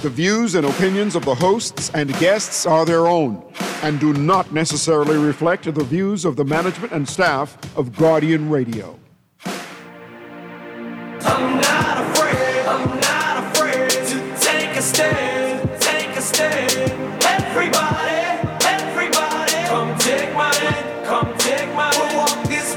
The views and opinions of the hosts and guests are their own and do not necessarily reflect the views of the management and staff of Guardian Radio. I'm not afraid to take a stand, Everybody, come take my hand, we'll walk this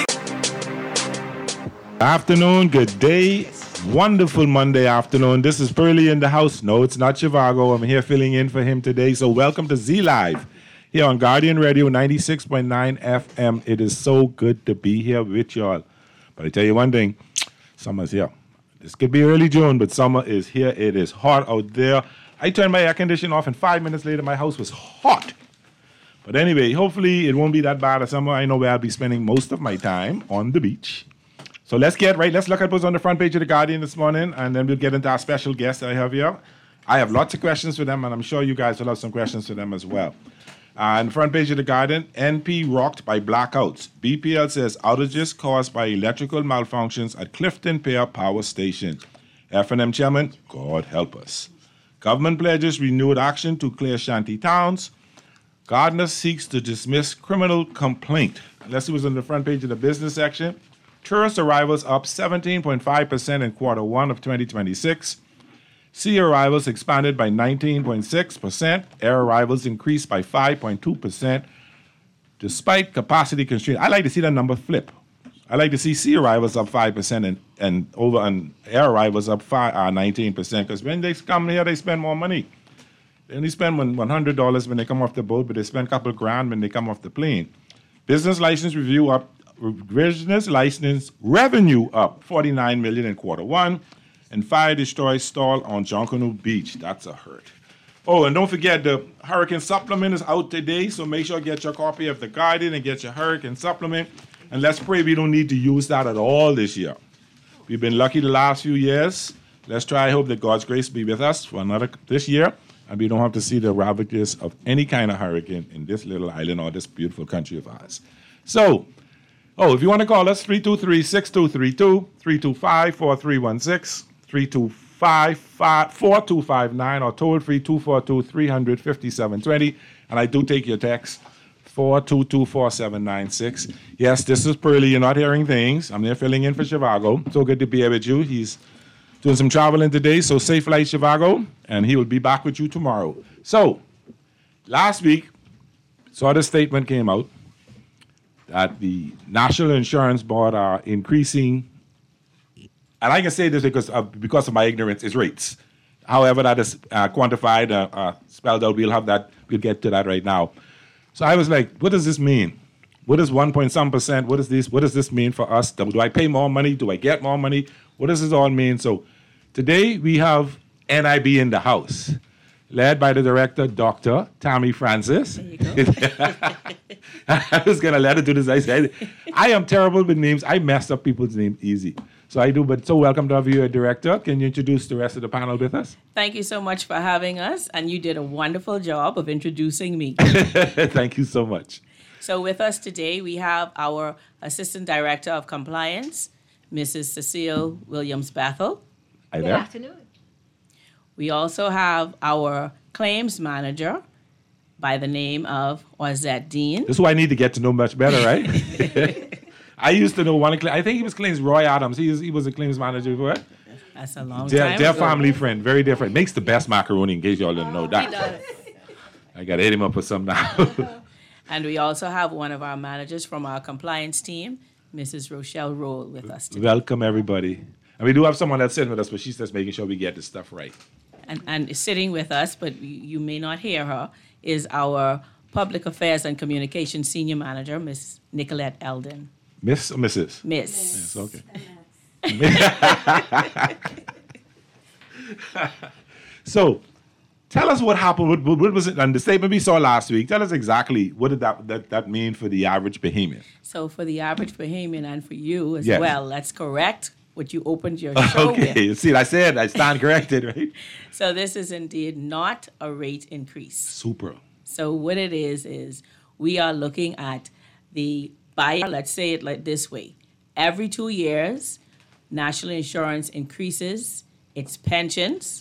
road. Afternoon, good day, wonderful Monday afternoon. This is Pearly in the house. No, it's not Chivago. I'm here filling in for him today. So welcome to Z Live here on Guardian Radio 96.9 FM. It is so good to be here with y'all. But I tell you one thing, summer's here. This could be early June, but summer is here. It is hot out there. I turned my air conditioning off, and 5 minutes later, my house was hot. But anyway, hopefully it won't be that bad of summer. I know where I'll be spending most of my time on the beach. So let's look at what's on the front page of The Guardian this morning, and then we'll get into our special guest I have here. I have lots of questions for them, and I'm sure you guys will have some questions for them as well. On the front page of The Guardian, NP rocked by blackouts. BPL says outages caused by electrical malfunctions at Clifton Pier Power Station. F&M chairman, God help us. Government pledges renewed action to clear shanty towns. Gardner seeks to dismiss criminal complaint. Let's see what's on the front page of the business section. Tourist arrivals up 17.5% in quarter one of 2026. Sea arrivals expanded by 19.6%. Air arrivals increased by 5.2%. Despite capacity constraints, I like to see that number flip. I like to see sea arrivals up 5% and air arrivals up 19%. Because when they come here, they spend more money. They only spend $100 when they come off the boat, but they spend a couple of grand when they come off the plane. Business license review up. Business license revenue up $49 million in quarter one, and fire destroys stall on Junkanoo Beach. That's a hurt. Oh, and don't forget the hurricane supplement is out today, so make sure you get your copy of The Guardian and get your hurricane supplement. And let's pray we don't need to use that at all this year. We've been lucky the last few years. Let's try. I hope that God's grace be with us for this year, and we don't have to see the ravages of any kind of hurricane in this little island or this beautiful country of ours. So. If you want to call us, 323-6232, 325-4316, 325-4259, or toll-free 242-300-5720. And I do take your text, 422-4796. Yes, this is Pearly. You're not hearing things. I'm there filling in for Chivago. So good to be here with you. He's doing some traveling today, so safe flight, Chivago, and he will be back with you tomorrow. So, last week, saw the statement came out that the National Insurance Board are increasing, and I can say this because of my ignorance, is rates. However, that is quantified, spelled out. We'll get to that right now. So I was like, what does this mean? What is 1.some%? What does this mean for us? Do I pay more money? Do I get more money? What does this all mean? So today we have NIB in the house, led by the director, Dr. Tammy Francis. There you go. I was going to let her do this. I said, I am terrible with names. I mess up people's names easy. So I do, but so welcome to have you, Director. Can you introduce the rest of the panel with us? Thank you so much for having us, and you did a wonderful job of introducing me. Thank you so much. So with us today, we have our Assistant Director of Compliance, Mrs. Cecile Williams-Bethel. Hi Good there. afternoon. We also have our Claims Manager by the name of Ozette Dean. This is who I need to get to know much better, right? I used to know one. I think he was claims Roy Adams. He was a claims manager before. That's a long time Their ago. family friend, very different. Makes the best macaroni, in case y'all didn't know that. He does. I got to hit him up with some now. And we also have one of our managers from our compliance team, Mrs. Rochelle Roll, with us today. Welcome, everybody. And we do have someone that's sitting with us, but she's just making sure we get this stuff right. And sitting with us, but you may not hear her, is our Public Affairs and Communications Senior Manager, Miss Nicolette Eldon. Miss or Mrs.? Miss. Yes, okay. So, tell us what happened. What was it? And the statement we saw last week, tell us exactly what did that mean for the average Bahamian? So for the average Bahamian and for you as Yes. well, let's correct what you opened your show Okay, with. see, I said I stand corrected, right? So this is indeed not a rate increase. Super. So what it is we are looking at the buyer, let's say it like this way. Every 2 years, National Insurance increases its pensions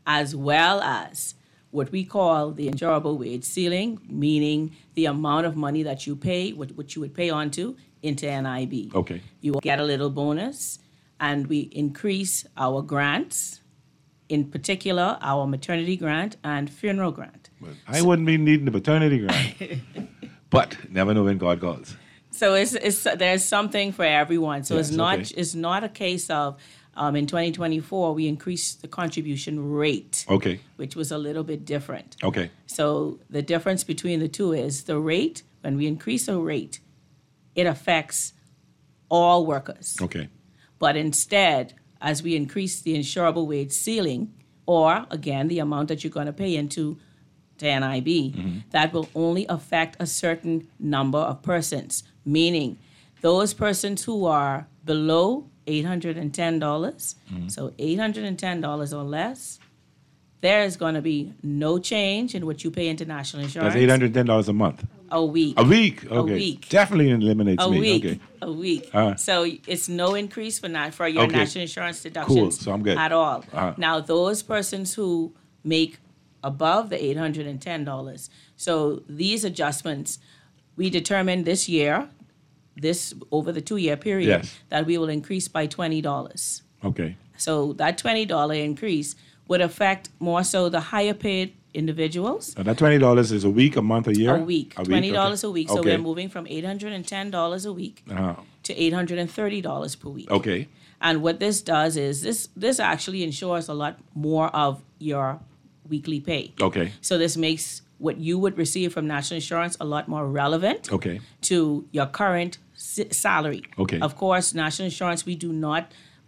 as well as what we call the insurable wage ceiling, meaning the amount of money that you pay, what you would pay onto into NIB. Okay. You will get a little bonus, and we increase our grants, in particular our maternity grant and funeral grant. I wouldn't be needing the paternity grant, but never know when God calls. So there's something for everyone. So Yes, it's not a case of in 2024 we increased the contribution rate, Okay. which was a little bit different. Okay. So the difference between the two is the rate. When we increase a rate, it affects all workers. Okay. But instead, as we increase the insurable wage ceiling, or again the amount that you're going to pay into to NIB, that will only affect a certain number of persons, meaning those persons who are below $810, so $810 or less, there is going to be no change in what you pay into national insurance. That's $810 a month. A week. A week. Okay. A week. Definitely eliminates A me. week. Okay. A week. Uh-huh. So it's no increase for your Okay. national insurance deductions Cool. So I'm good. at all. Uh-huh. Now, those persons who make above the $810, so these adjustments, we determined this year, over the 2-year period, Yes. that we will increase by $20. Okay. So that $20 increase would affect more so the higher paid individuals. Now that $20 is a week, a month, a year? A week, $20 a week. So we're moving from $810 a week Uh-huh. to $830 per week. Okay. And what this does is this actually ensures a lot more of your weekly pay. Okay. So this makes what you would receive from national insurance a lot more relevant Okay. to your current salary. Okay. Of course, national insurance we do not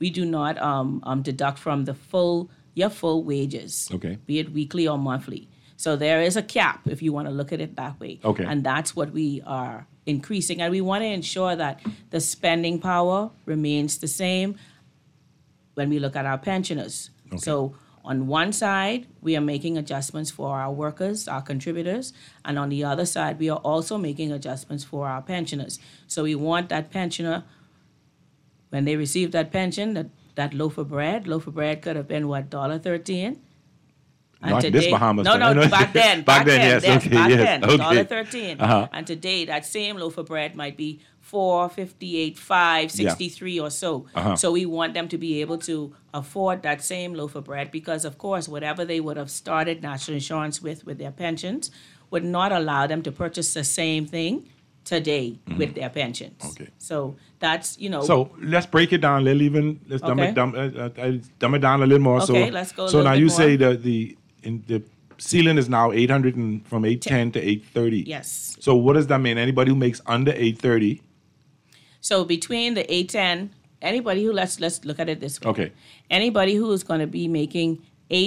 deduct from your full wages. Okay. Be it weekly or monthly. So there is a cap if you want to look at it that way. Okay. And that's what we are increasing, and we want to ensure that the spending power remains the same when we look at our pensioners. Okay. So on one side, we are making adjustments for our workers, our contributors, and on the other side, we are also making adjustments for our pensioners. So we want that pensioner, when they receive that pension, that loaf of bread could have been what, $1.13? And Not this Bahamas. No, back then. Back then, yes. Okay, back yes. then, Okay. $1.13. Uh-huh. And today, that same loaf of bread might be $4.58, $5.63 or so. Uh-huh. So we want them to be able to afford that same loaf of bread because, of course, whatever they would have started national insurance with their pensions would not allow them to purchase the same thing today with their pensions. Okay. So that's, So let's break it down a little. Let's dumb Okay. it down a little more. Okay, let's go a So little now bit you more. say the ceiling is now 800 from 810 to 830. Yes. So what does that mean? Anybody who makes under 830. So between the 810, anybody who let's look at it this way. Okay. Anybody who is going to be making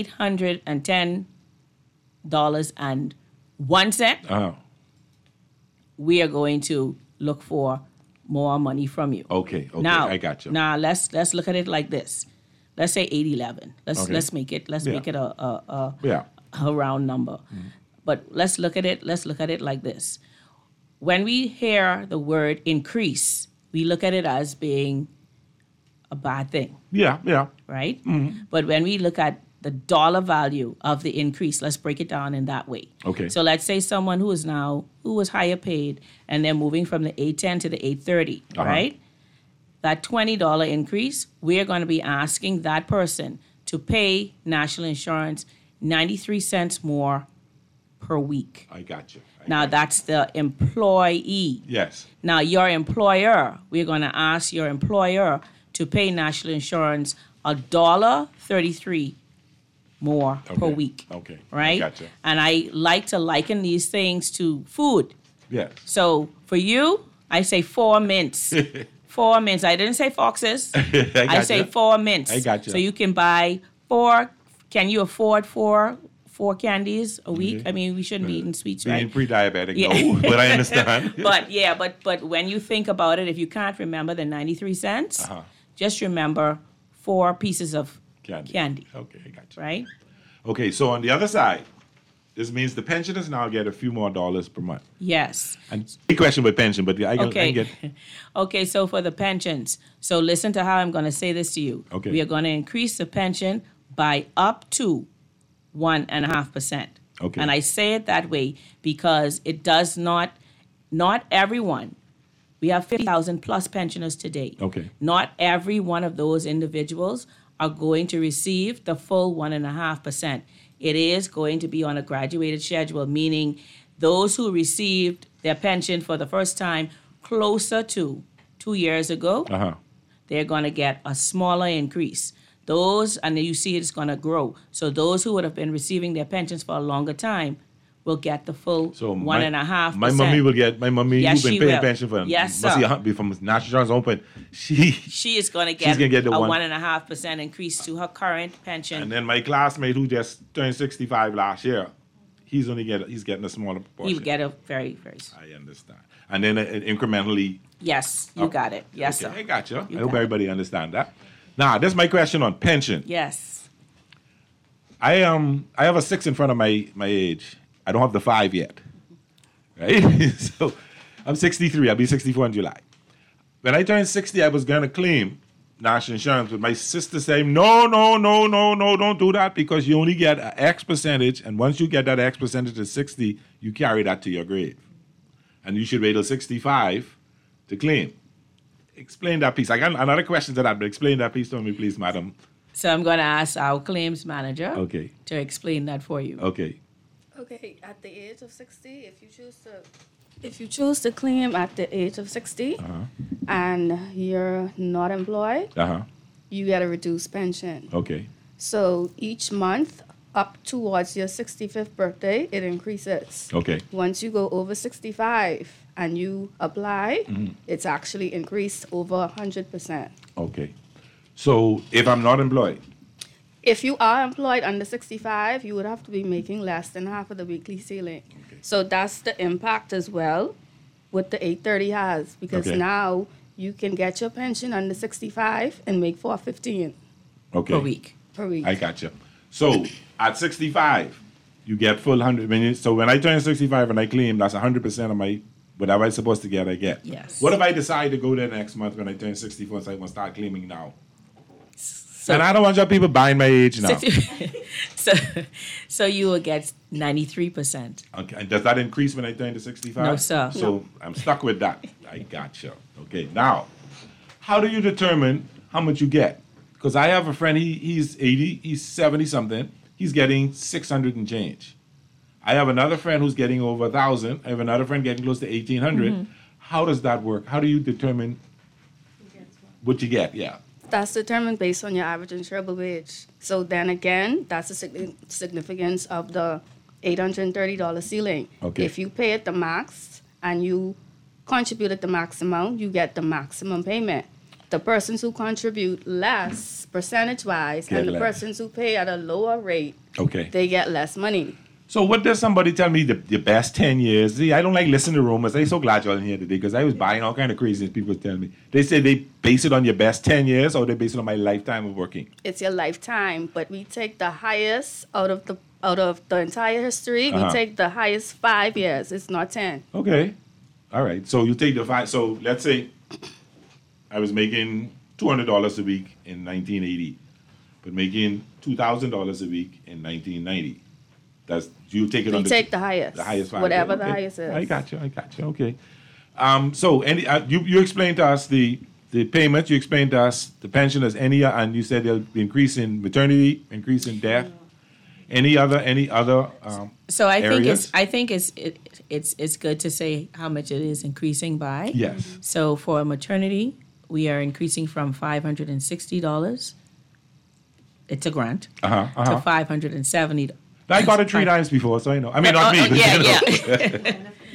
$810.01, Uh-huh. we are going to look for more money from you. Okay. Now, I got you. Now let's look at it like this. Let's say 811. Okay. Let's make it a Yeah. round number. But let's look at it like this. When we hear the word increase, we look at it as being a bad thing, Yeah. right? But when we look at the dollar value of the increase, let's break it down in that way. Okay. So let's say someone who was higher paid and they're moving from the 810 to the 830, Uh-huh. right? That $20 increase, we're going to be asking that person to pay national insurance 93 cents more per week. I got you. Now that's the employee. Yes. Now your employer, we're going to ask your employer to pay national insurance $1.33 more per Okay. week. Okay. Right? Gotcha. And I like to liken these things to food. Yes. So for you, I say 4 mints. 4 mints. I didn't say foxes. I say 4 mints. I gotcha. So you can buy 4. Can you afford four candies a week? Okay. I mean, we shouldn't be eating sweets, Being right? pre-diabetic, Yeah. no, but I understand. But when you think about it, if you can't remember the 93 cents, Uh-huh. just remember 4 pieces of candy, Okay, I got you. right? Okay, so on the other side, this means the pensioners now get a few more dollars per month. Yes. And big question with pension, but I can Okay. get. Okay, so for the pensions, so listen to how I'm going to say this to you. Okay. We are going to increase the pension by up to 1.5%. Okay. And I say it that way because it does not everyone. We have 50,000 plus pensioners today. Okay. Not every one of those individuals are going to receive the full 1.5%. It is going to be on a graduated schedule, meaning those who received their pension for the first time closer to 2 years ago, they're going to get a smaller increase. Those, and then you see it's going to grow. So those who would have been receiving their pensions for a longer time will get the full 1.5%. My mommy will get, Yes, who's been she paying will. pension for Yes, must sir. be from National Insurance Open. She is going to get, gonna get the a one- 1.5% increase to her current pension. And then my classmate who just turned 65 last year, he's getting a smaller proportion. He would get a very, very. I understand. And then incrementally. Yes, you got it. Yes, Okay, sir. I got you. I You hope got it. everybody understand that. Now, this is my question on pension. Yes. I have a 6 in front of my age. I don't have the 5 yet. Right? So I'm 63. I'll be 64 in July. When I turned 60, I was going to claim national insurance, but my sister said, no, don't do that because you only get an X percentage, and once you get that X percentage at 60, you carry that to your grave. And you should wait till 65 to claim. Explain that piece. I got another question to that, but explain that piece to me, please, madam. So I'm going to ask our claims manager Okay. to explain that for you. Okay. Okay, at the age of 60, if you choose to claim at the age of 60 and you're not employed, you get a reduced pension. Okay. So each month up towards your 65th birthday, it increases. Okay. Once you go over 65 and you apply, it's actually increased over 100%. Okay. So if I'm not employed, If you are employed under 65, you would have to be making less than half of the weekly ceiling. So that's the impact as well what the 830 has, because Okay. now you can get your pension under 65 and make $415 okay. Per week. per week. I got you. So at 65, you get full 100. So when I turn 65 and I claim, that's 100% of my whatever I'm supposed to get, I get. Yes. What if I decide to go there next month when I turn 64, so I want to start claiming now? So, And I don't want your people buying my age now. so you will get 93%. Okay. And does that increase when I turn to 65? No, sir. So I'm stuck with that. I got you. Okay. Now, how do you determine how much you get? Because I have a friend, he's 80, he's 70 something, he's getting 600 and change. I have another friend who's getting over 1,000. I have another friend getting close to 1,800. How does that work? How do you determine what you get? Yeah. That's determined based on your average insurable wage. So then again, that's the significance of the $830 ceiling. Okay. If you pay at the max and you contribute at the max amount, you get the maximum payment. The persons who contribute less percentage-wise Get and the less. persons who pay at a lower rate, Okay. they get less money. So what does somebody tell me the best 10 years? See, I don't like listening to rumors. I'm so glad y'all in here today because I was buying all kind of crazy people telling me. They say they base it on your best 10 years or they base it on my lifetime of working. It's your lifetime, but we take the highest out of the entire history. Uh-huh. We take the highest 5 years. It's not 10. Okay. All right. So you take the 5. So let's say I was making $200 a week in 1980, but making $2,000 a week in 1990. You take it We on take the highest. the highest 5 Whatever years. the Okay. highest is. I got you. Okay. So you explained to us the payment. You explained to us the pension as any, and you said there'll be increase in maternity, increase in death. Any other? So I areas? think it's good to say how much it is increasing by. Yes. So for maternity, we are increasing from $560. It's a grant to $570. I got it 3 times before, so I know. I mean, not me. But Yeah, you know. yeah.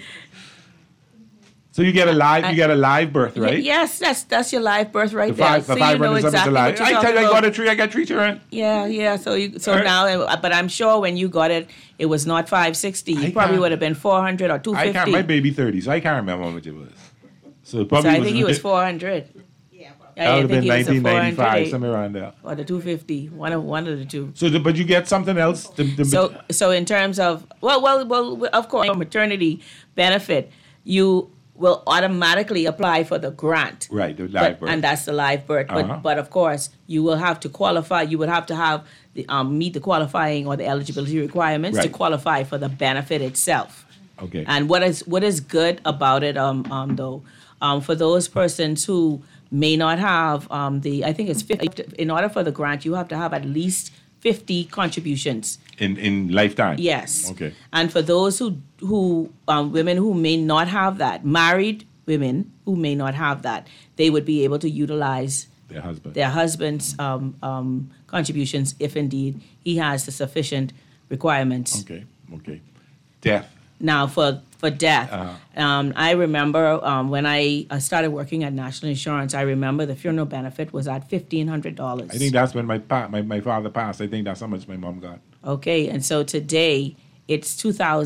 So you get a live birth, right? Yes, that's your live birth right The there. five, So the you know 500 exactly live. what you're I tell talking you, I about. got a 3. I got 3 children. Yeah. So Right. now, but I'm sure when you got it, it was not $560. I It probably can't- would have been $400 or I $250. can't. My baby 30, so I can't remember how much it was. So it So probably I think it was $400. That would have been it was the 1995, 400 somewhere around there. or the $250. One of the two. So, but you get something else. So in terms of well, of course, maternity benefit, will automatically apply for the grant. Right, the live birth. And that's the live birth. Uh-huh. But of course, you will have to qualify. You would have to have the meet the qualifying or the eligibility requirements to Right. qualify for the benefit itself. Okay. And what is good about it, though, for those persons who may not have I think it's 50. In order for the grant, you have to have at least 50 contributions. In lifetime? Yes. Okay. And for those who women who may not have that, married women who may not have that, they would be able to utilize Their husband. husband's contributions if indeed he has the sufficient requirements. Okay. Death. Now for death, I remember when I started working at National Insurance, I remember the funeral benefit was at $1,500. I think that's when my father passed. I think that's how much my mom got. Okay, and so today it's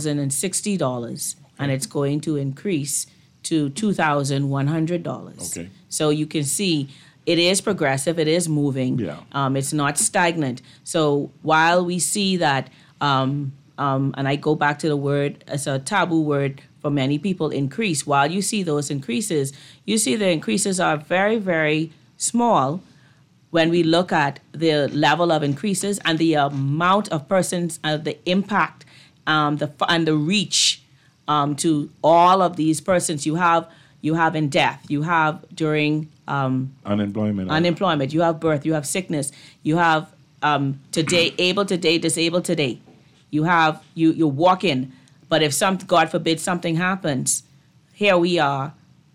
$2,060, and it's going to increase to $2,100. Okay. So you can see it is progressive, it is moving. Yeah. It's not stagnant. So while we see that, and I go back to the word, it's a taboo word for many people, increase. While you see those increases, you see the increases are very, very small when we look at the level of increases and the amount of persons, the impact, and the reach to all of these persons you have in death, you have during unemployment, you have birth, you have sickness, you have today, able today, disabled today. You have you're walking, but if God forbid something happens, here we are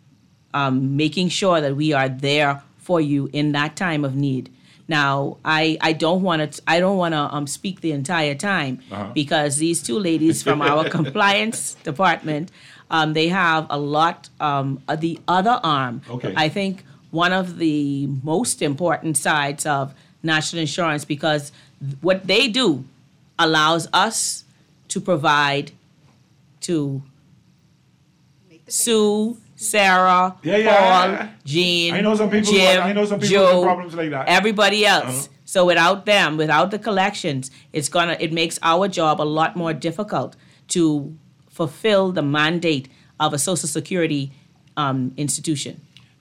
making sure that we are there for you in that time of need. Now, I don't want to speak the entire time because these two ladies from our compliance department, they have a lot. The other arm, Okay. I think, one of the most important sides of National Insurance, because what they do allows us to provide to Sue, Sarah, Paul, Jean, I know some people. Jim, with Joe, problems like that. everybody else. So without them, without the collections, it makes our job a lot more difficult to fulfill the mandate of a Social Security institution.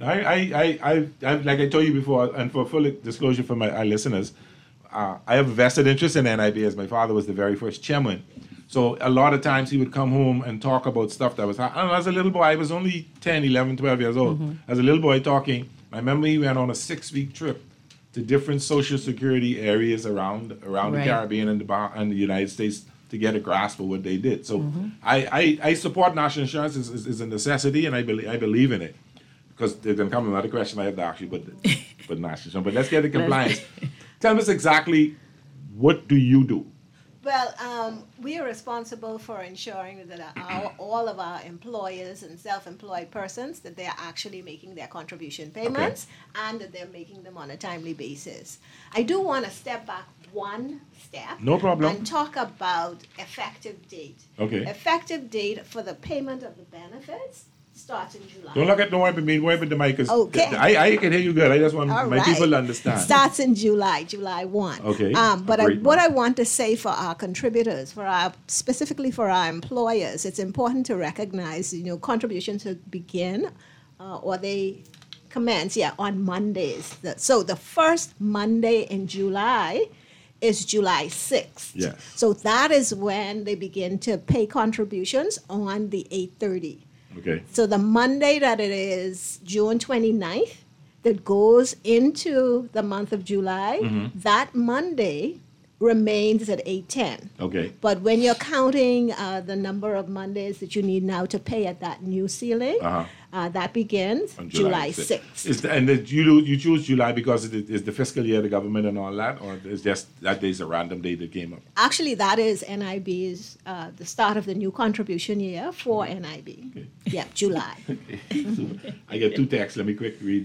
I like I told you before, and for full disclosure for our listeners, I have a vested interest in NIB as my father was the very first chairman. So a lot of times he would come home and talk about stuff that was happening. As a little boy, I was only 10, 11, 12 years old. As a little boy talking, I remember he went on a 6-week trip to different Social Security areas around Right. the Caribbean and the United States to get a grasp of what they did. So I support national insurance is a necessity, and I believe in it. Because there's going to come another question I have to ask you, but national insurance. But let's get to compliance. Tell us exactly, what do you do? Well, we are responsible for ensuring that all of our employers and self-employed persons, that they are actually making their contribution payments and that they're making them on a timely basis. I do want to step back one step. No problem. And talk about effective date. Okay. Effective date for the payment of the benefits starts in July. Don't worry about the mic. 'Cause Okay. I can hear you good. I just want All my right. people to understand. Starts in July 1. Okay. But Great. what I want to say for our contributors, specifically for our employers, it's important to recognize, contributions to begin or they commence, on Mondays. So the first Monday in July is July 6th. Yes. So that is when they begin to pay contributions on the 8/30. Okay. So the Monday that it is June 29th, that goes into the month of July, that Monday remains at 8/10. Okay. But when you're counting the number of Mondays that you need now to pay at that new ceiling, that begins On July 6th. You choose July because it is the fiscal year of the government and all that, or it's just that day's a random day that came up? Actually, that is NIB's, the start of the new contribution year for NIB. Okay. Yeah, July. I get 2 texts. Let me quick read.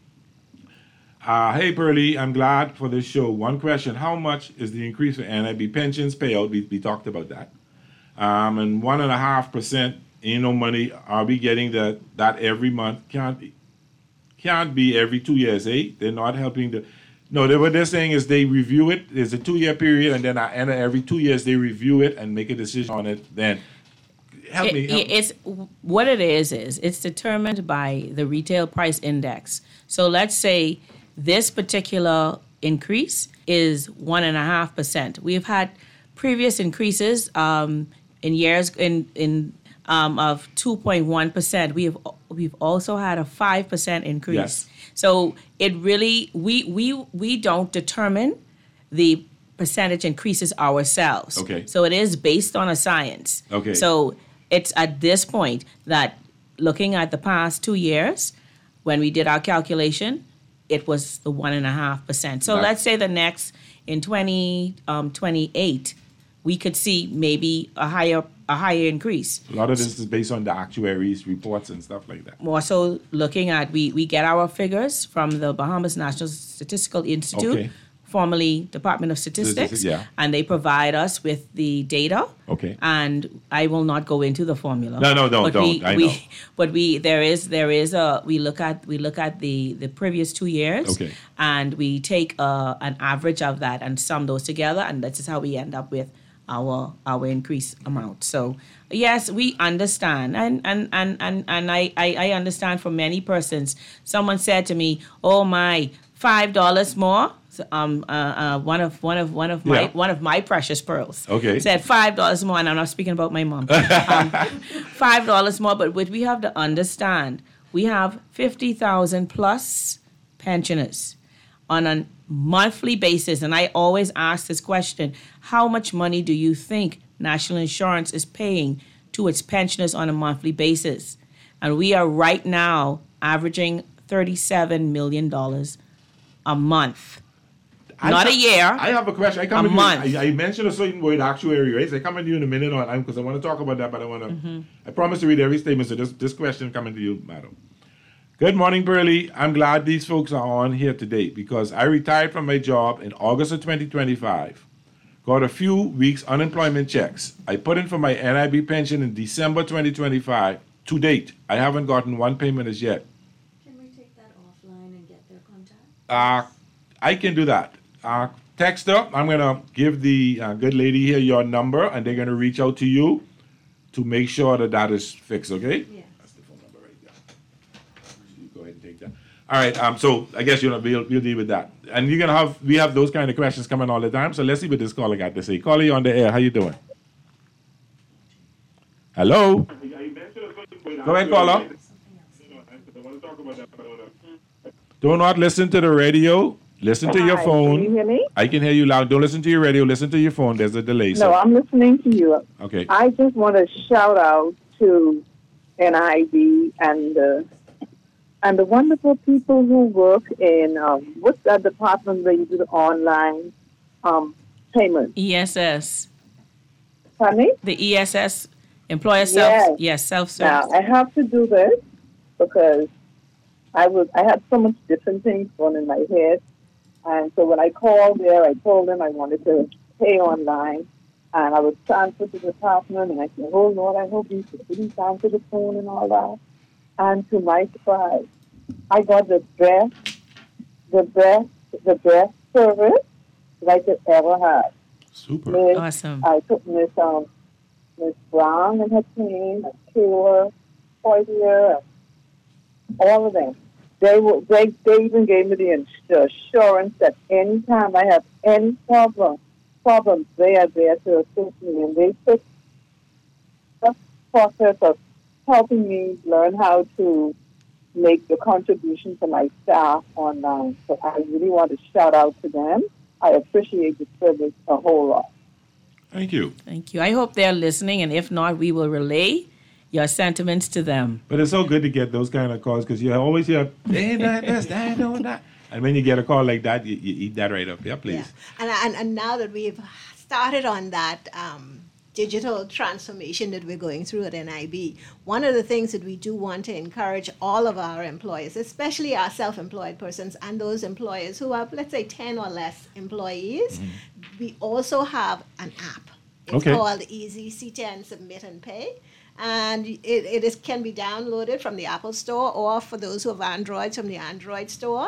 Hey, Pearlie, I'm glad for this show. One question: how much is the increase for NIB pensions payout? We talked about that. And 1.5%. Money. Are we getting that every month? Can't be every 2 years. They're not helping what they're saying is they review it. There's a 2-year period, and then every 2 years they review it and make a decision on it. Then help me. It's what it is it's determined by the retail price index. So let's say this particular increase is 1.5%. We've had previous increases in years of 2.1%. We've also had a 5% increase. Yes. So it really we don't determine the percentage increases ourselves. Okay. So it is based on a science. Okay. So it's at this point that looking at the past 2 years, when we did our calculation, it was the 1.5%. So Right. let's say the next in 2028, we could see maybe a higher increase. A lot of this is based on the actuaries' reports and stuff like that. More so looking at we get our figures from the Bahamas National Statistical Institute, Okay. formerly Department of Statistics, Yeah. and they provide us with the data. Okay. And I will not go into the formula. No, don't. I know. But we look at the previous 2 years, Okay. and we take an average of that and sum those together, and that is how we end up with our increase amount. So yes, we understand, and I understand for many persons. Someone said to me, "Oh my, $5 more." So, one of my precious pearls. Okay. Said $5 more, and I'm not speaking about my mom. $5 more, but what we have to understand, we have 50,000 plus pensioners on a monthly basis, and I always ask this question: how much money do you think National Insurance is paying to its pensioners on a monthly basis? And we are right now averaging $37 million a month. Not a year. I have a question. A month. I mentioned a certain word, actuary, right? So I come to you in a minute on because I want to talk about that, but I want to. I promise to read every statement. So this question coming to you, madam. Good morning, Pearlie. I'm glad these folks are on here today because I retired from my job in August of 2025. Got a few weeks unemployment checks. I put in for my NIB pension in December 2025. To date, I haven't gotten one payment as yet. Can we take that offline and get their contact? I can do that. Text her. I'm going to give the good lady here your number, and they're going to reach out to you to make sure that is fixed, okay? Yeah. That's the phone number right there. You go ahead and take that. All right, so I guess we'll deal with that. And we have those kind of questions coming all the time, so let's see what this caller got to say. Caller, you on the air. How you doing? Hello? Go ahead, caller. Do not listen to the radio. Listen to your phone. Can you hear me? I can hear you loud. Don't listen to your radio. Listen to your phone. There's a delay. No, I'm listening to you. Okay. I just want to shout out to NIB and the wonderful people who work in what's that department where you do the online payment? ESS. Pardon me? The ESS, employer self-service. Now I have to do this because I had so much different things going in my head. And so when I called there, I told them I wanted to pay online. And I was transferred to the department, and I said, "Oh, Lord, I hope you didn't answer the phone and all that." And to my surprise, I got the best service that I could ever have. Super. Awesome. I took Miss Brown and her team, Taylor, Poitier, all of them. They even gave me the assurance that anytime I have any problems, they are there to assist me. And they took the process of helping me learn how to make the contribution to my staff online. So I really want to shout out to them. I appreciate the service a whole lot. Thank you. Thank you. I hope they're listening, and if not, we will relay your sentiments to them. But it's so good to get those kind of calls because you always hear, they ain't doing this, they ain't doing that. And when you get a call like that, you eat that right up. Yeah, please. Yeah. And now that we've started on that digital transformation that we're going through at NIB, one of the things that we do want to encourage all of our employees, especially our self-employed persons and those employers who have, let's say, 10 or less employees, we also have an app. It's called Easy C10 Submit and Pay. And it can be downloaded from the Apple Store, or for those who have Androids, from the Android Store.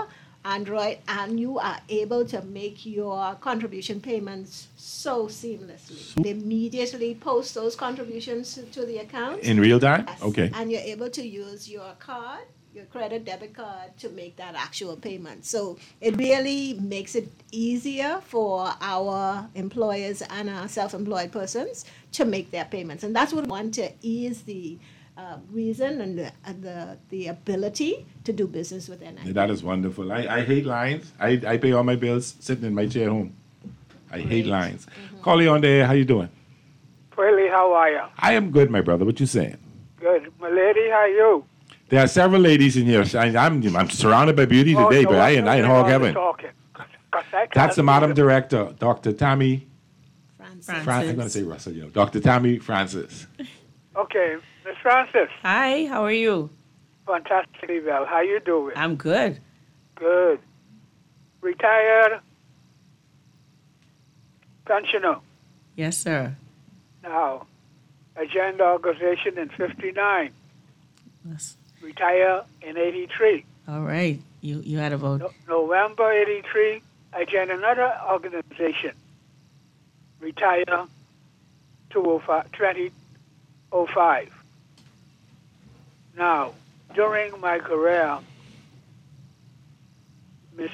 Android, and you are able to make your contribution payments so seamlessly. They immediately post those contributions to the account. In real time? Yes. Okay. And you're able to use your card, your credit debit card, to make that actual payment. So it really makes it easier for our employers and our self-employed persons to make their payments. And that's what we want, to ease the reason and the ability to do business with NIB. That is wonderful. I hate lines. I pay all my bills sitting in my chair at home. I hate lines. Call you on the air. How you doing? Willie, how are you? I am good, my brother. What you saying? Good. My lady, how you? There are several ladies in here. I'm surrounded by beauty today, but I ain't hog heaven. That's the Madam Director, Dr. Tammy Francis. I'm going to say Russell, Dr. Tammy Francis. Okay, Miss Francis. Hi, how are you? Fantastically well. How you doing? I'm good. Good. Retired pensioner. Yes, sir. Now, I joined the organization in 59. Yes. Retired in 83. All right. You had a vote. November 83, I joined another organization. Retired 2005. Now, during my career, the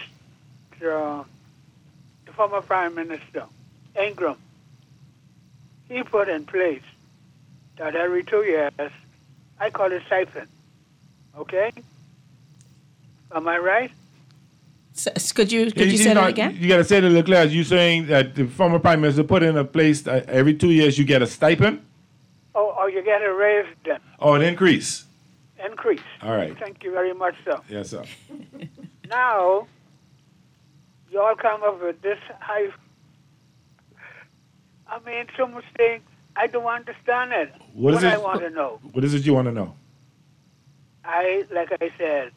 former Prime Minister, Ingram, he put in place that every 2 years, I call it stipend. Okay? Am I right? Could you say that again? You got to say it a little clear. You saying that the former Prime Minister put in a place that every 2 years you get a stipend? Oh, you get a raise then. Oh, an increase. Increase. All right. Thank you very much, sir. Yes, sir. Now, you all come up with this high. I mean, someone's saying, I don't understand it. What I want to know. What is it you want to know? Like I said,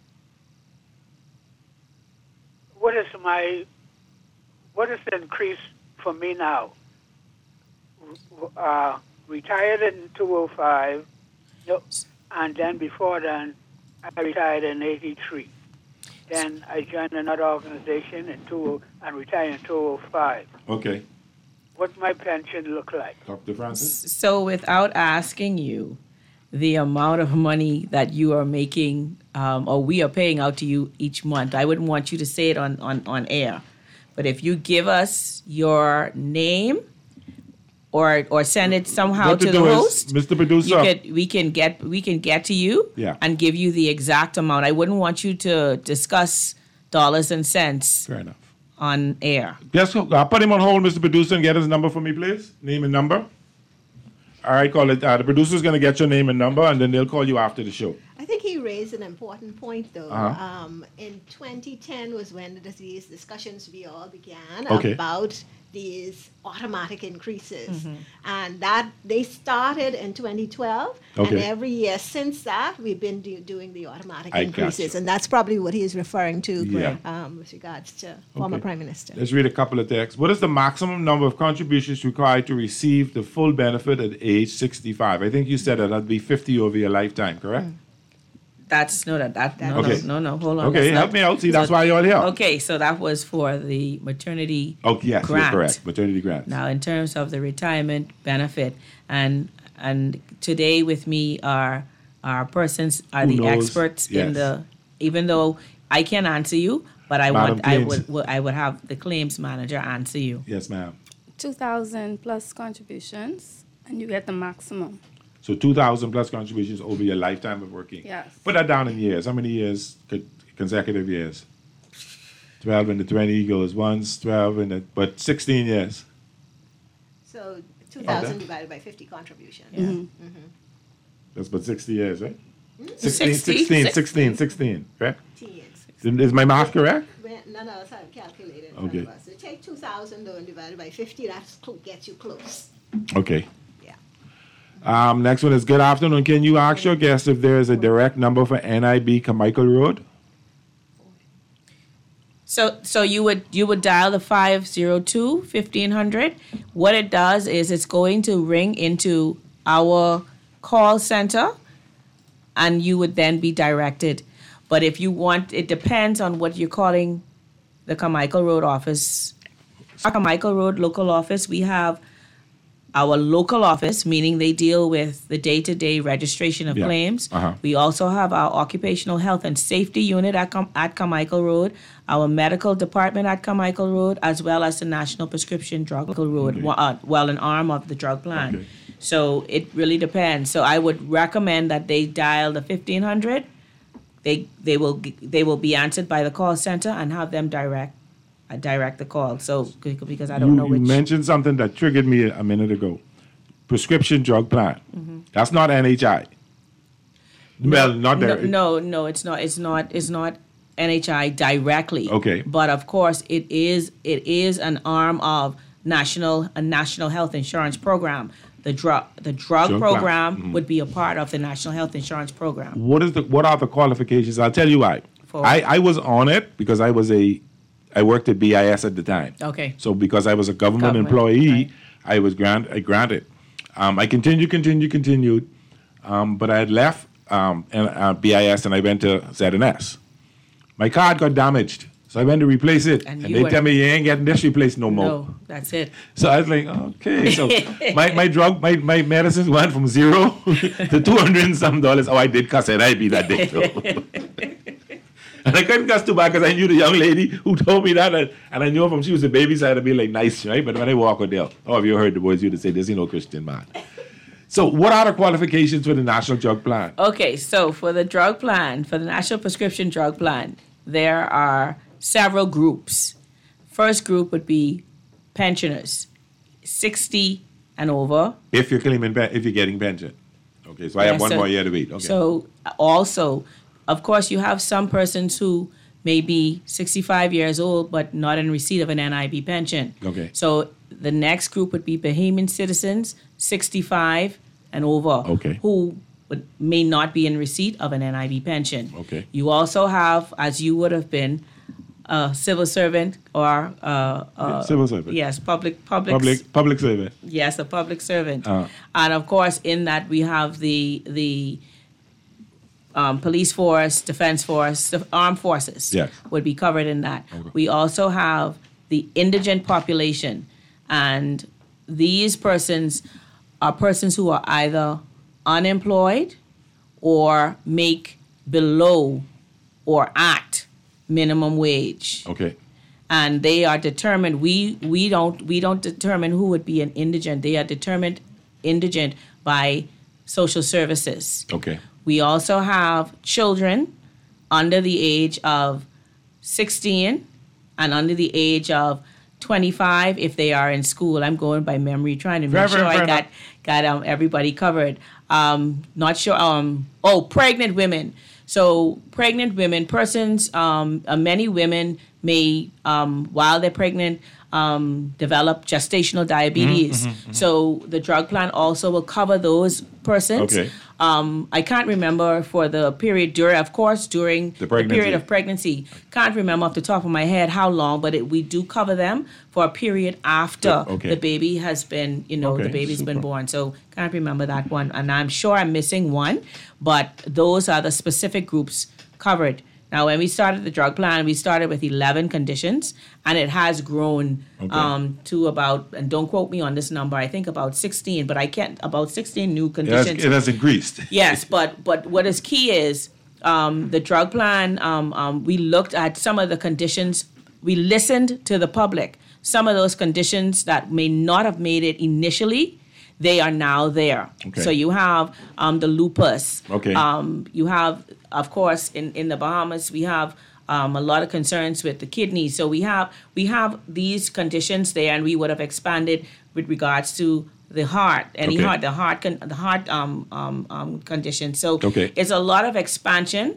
what is the increase for me now? Retired in 2005, and then before then, I retired in 83. Then I joined another organization and retired in 2005. Okay. What's my pension look like? Dr. Francis? So without asking you the amount of money that you are making or we are paying out to you each month, I wouldn't want you to say it on air. But if you give us your name or send it somehow to the host, Mr. Producer, we can get to you and give you the exact amount. I wouldn't want you to discuss dollars and cents. Fair enough. On air. Yes, I'll put him on hold, Mr. Producer, and get his number for me, please. Name and number. All right, call it. The producer's going to get your name and number, and then they'll call you after the show. I think he raised an important point, though. In 2010 was when these discussions we all began about these automatic increases. And that they started in 2012, and every year since that, we've been doing the automatic increases. And that's probably what he is referring to with regards to former Prime Minister. Let's read a couple of texts. What is the maximum number of contributions required to receive the full benefit at age 65? I think you said that'd be 50 over your lifetime, correct? No, hold on. Okay, help me out. See, that's why you're here. Okay, so that was for the maternity grant. Yes, you're correct. Maternity grant. Now, in terms of the retirement benefit, and today with me are the experts in the. Even though I can answer you, but I would have the claims manager answer you. Yes, ma'am. 2,000 plus contributions, and you get the maximum. So 2,000 plus contributions over your lifetime of working. Yes. Put that down in years. How many years, consecutive years? 12 in the 20 goes once, 12 in the, but 16 years. So 2,000 divided by 50 contributions. That's but 60 years, right? 16, right? Is my math correct? No, it's not calculated. Okay. So take 2,000 though and divide it by 50, that gets you close. Okay. Next one is good afternoon. Can you ask your guest if there is a direct number for NIB Carmichael Road? So you would dial the 502-1500. What it does is it's going to ring into our call center, and you would then be directed. But if you want, it depends on what you're calling the Carmichael Road office. Our Carmichael Road local office, we have our local office, meaning they deal with the day-to-day registration of claims. We also have our occupational health and safety unit at Carmichael Road, our medical department at Carmichael Road, as well as the National Prescription Drug Road, an arm of the drug plan. Okay. So it really depends. So I would recommend that they dial the 1500. They will be answered by the call center and have them direct the call. So because I don't know which. You mentioned something that triggered me a minute ago. Prescription drug plan. That's not NHI. Well, not there. No, it's not. It's not NHI directly. Okay. But of course, it is an arm of a national health insurance program. The drug program would be a part of the National Health Insurance Program. What are the qualifications? I'll tell you why. I was on it because I worked at BIS at the time. Okay. So because I was a government employee, right. I was granted. I continued, but I had left BIS and I went to ZNS. My card got damaged. So I went to replace it, and they tell me you ain't getting this replaced no more. No, that's it. So I was like, okay. So my medicines went from $0 to $200 and some. Oh, I did cuss at IB that day too. And I couldn't cuss too bad because I knew the young lady who told me that, and I knew her from she was a baby, so I had to be like nice, right? But when I walk with them, have you heard the boys used to say, "This ain't no Christian man." So what are the qualifications for the National Drug Plan? Okay, so for the drug plan, for the National Prescription Drug Plan, there are several groups. First group would be pensioners, 60 and over. If you're getting pension. Okay, so I have one more year to wait. Okay. So also, of course, you have some persons who may be 65 years old but not in receipt of an NIB pension. Okay. So the next group would be Bahamian citizens, 65 and over, who may not be in receipt of an NIB pension. Okay. You also have, as you would have been, a civil servant or civil servant. Yes, public servant. Yes, a public servant. And of course, in that we have the police force, defense force, the armed forces would be covered in that. Okay. We also have the indigent population, and these persons are persons who are either unemployed or make below or at minimum wage. Okay. And they are determined. We don't determine who would be an indigent. They are determined indigent by social services. Okay. We also have children under the age of 16 and under the age of 25 if they are in school. I'm going by memory, trying to make sure I got everybody covered. Not sure. Pregnant women. So pregnant women, persons, many women may, while they're pregnant, develop gestational diabetes. So the drug plan also will cover those persons. Okay. I can't remember for the period during the period of pregnancy. Can't remember off the top of my head how long, but we do cover them for a period after the baby has been, the baby's been born. So can't remember that one, and I'm sure I'm missing one, but those are the specific groups covered. Now, when we started the drug plan, we started with 11 conditions, and it has grown to about, and don't quote me on this number, I think about 16, but about 16 new conditions. It has increased. Yes, but what is key is the drug plan, we looked at some of the conditions, we listened to the public. Some of those conditions that may not have made it initially, they are now there. Okay. So you have the lupus. Okay. You have, of course, in the Bahamas, we have a lot of concerns with the kidneys. So we have these conditions there, and we would have expanded with regards to the heart, the heart condition. So it's a lot of expansion.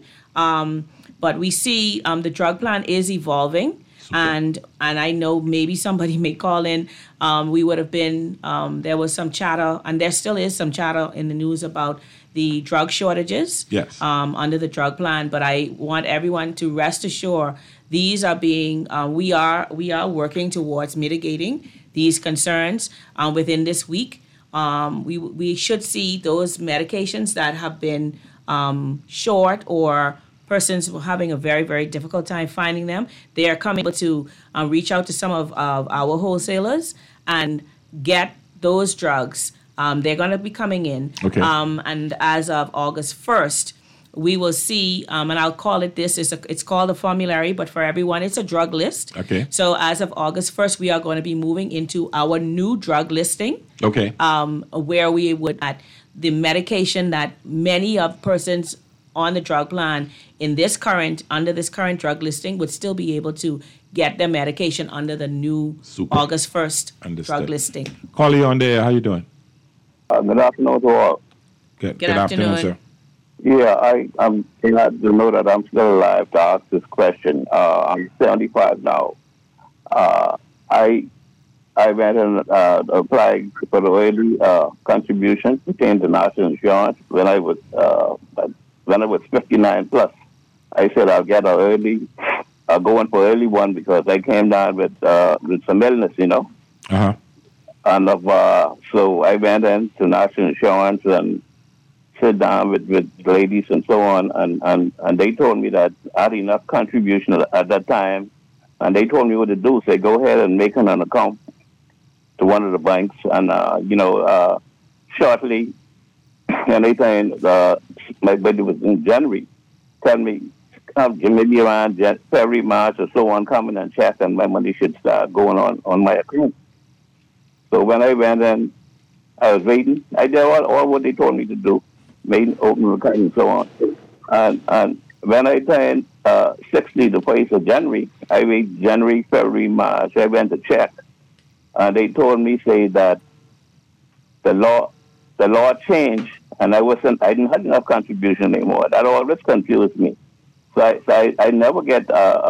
But we see the drug plan is evolving. Super. And I know maybe somebody may call in. We would have been, there was some chatter, and there still is some chatter in the news about the drug shortages under the drug plan. But I want everyone to rest assured these are being, we are working towards mitigating these concerns within this week. We should see those medications that have been short or persons were having a very, very difficult time finding them. They are coming to reach out to some of our wholesalers and get those drugs. They're going to be coming in. Okay. And as of August 1st, we will see, and I'll call it this, it's called a formulary, but for everyone, it's a drug list. Okay. So as of August 1st, we are going to be moving into our new drug listing. Okay. Where we would at the medication that many of persons on the drug plan under this current drug listing would still be able to get their medication under the new August 1st drug listing. Callie on there, how you doing? Good afternoon to all. Good afternoon, sir. Yeah, I'm glad to know that I'm still alive to ask this question. I'm 75 now. I went and applied for the early contribution to national insurance when I was 59 plus. I said I'll get an early, going for early one because I came down with some illness, you know. Uh-huh. And so I went into national insurance and sit down with ladies and so on, and they told me that I had enough contribution at that time, and they told me what to do. Say, go ahead and make an account to one of the banks, and shortly, and they saying my birthday was in January. Tell me, maybe around February, March, or so on, come in and check, and my money should start going on my account. So when I went in, I was waiting. I did all what they told me to do, made open account and so on. And when I turned 60, the 1st of January, I waited January, February, March. I went to check, and they told me say that the law changed, and I didn't have enough contribution anymore. That always confused me. So I never get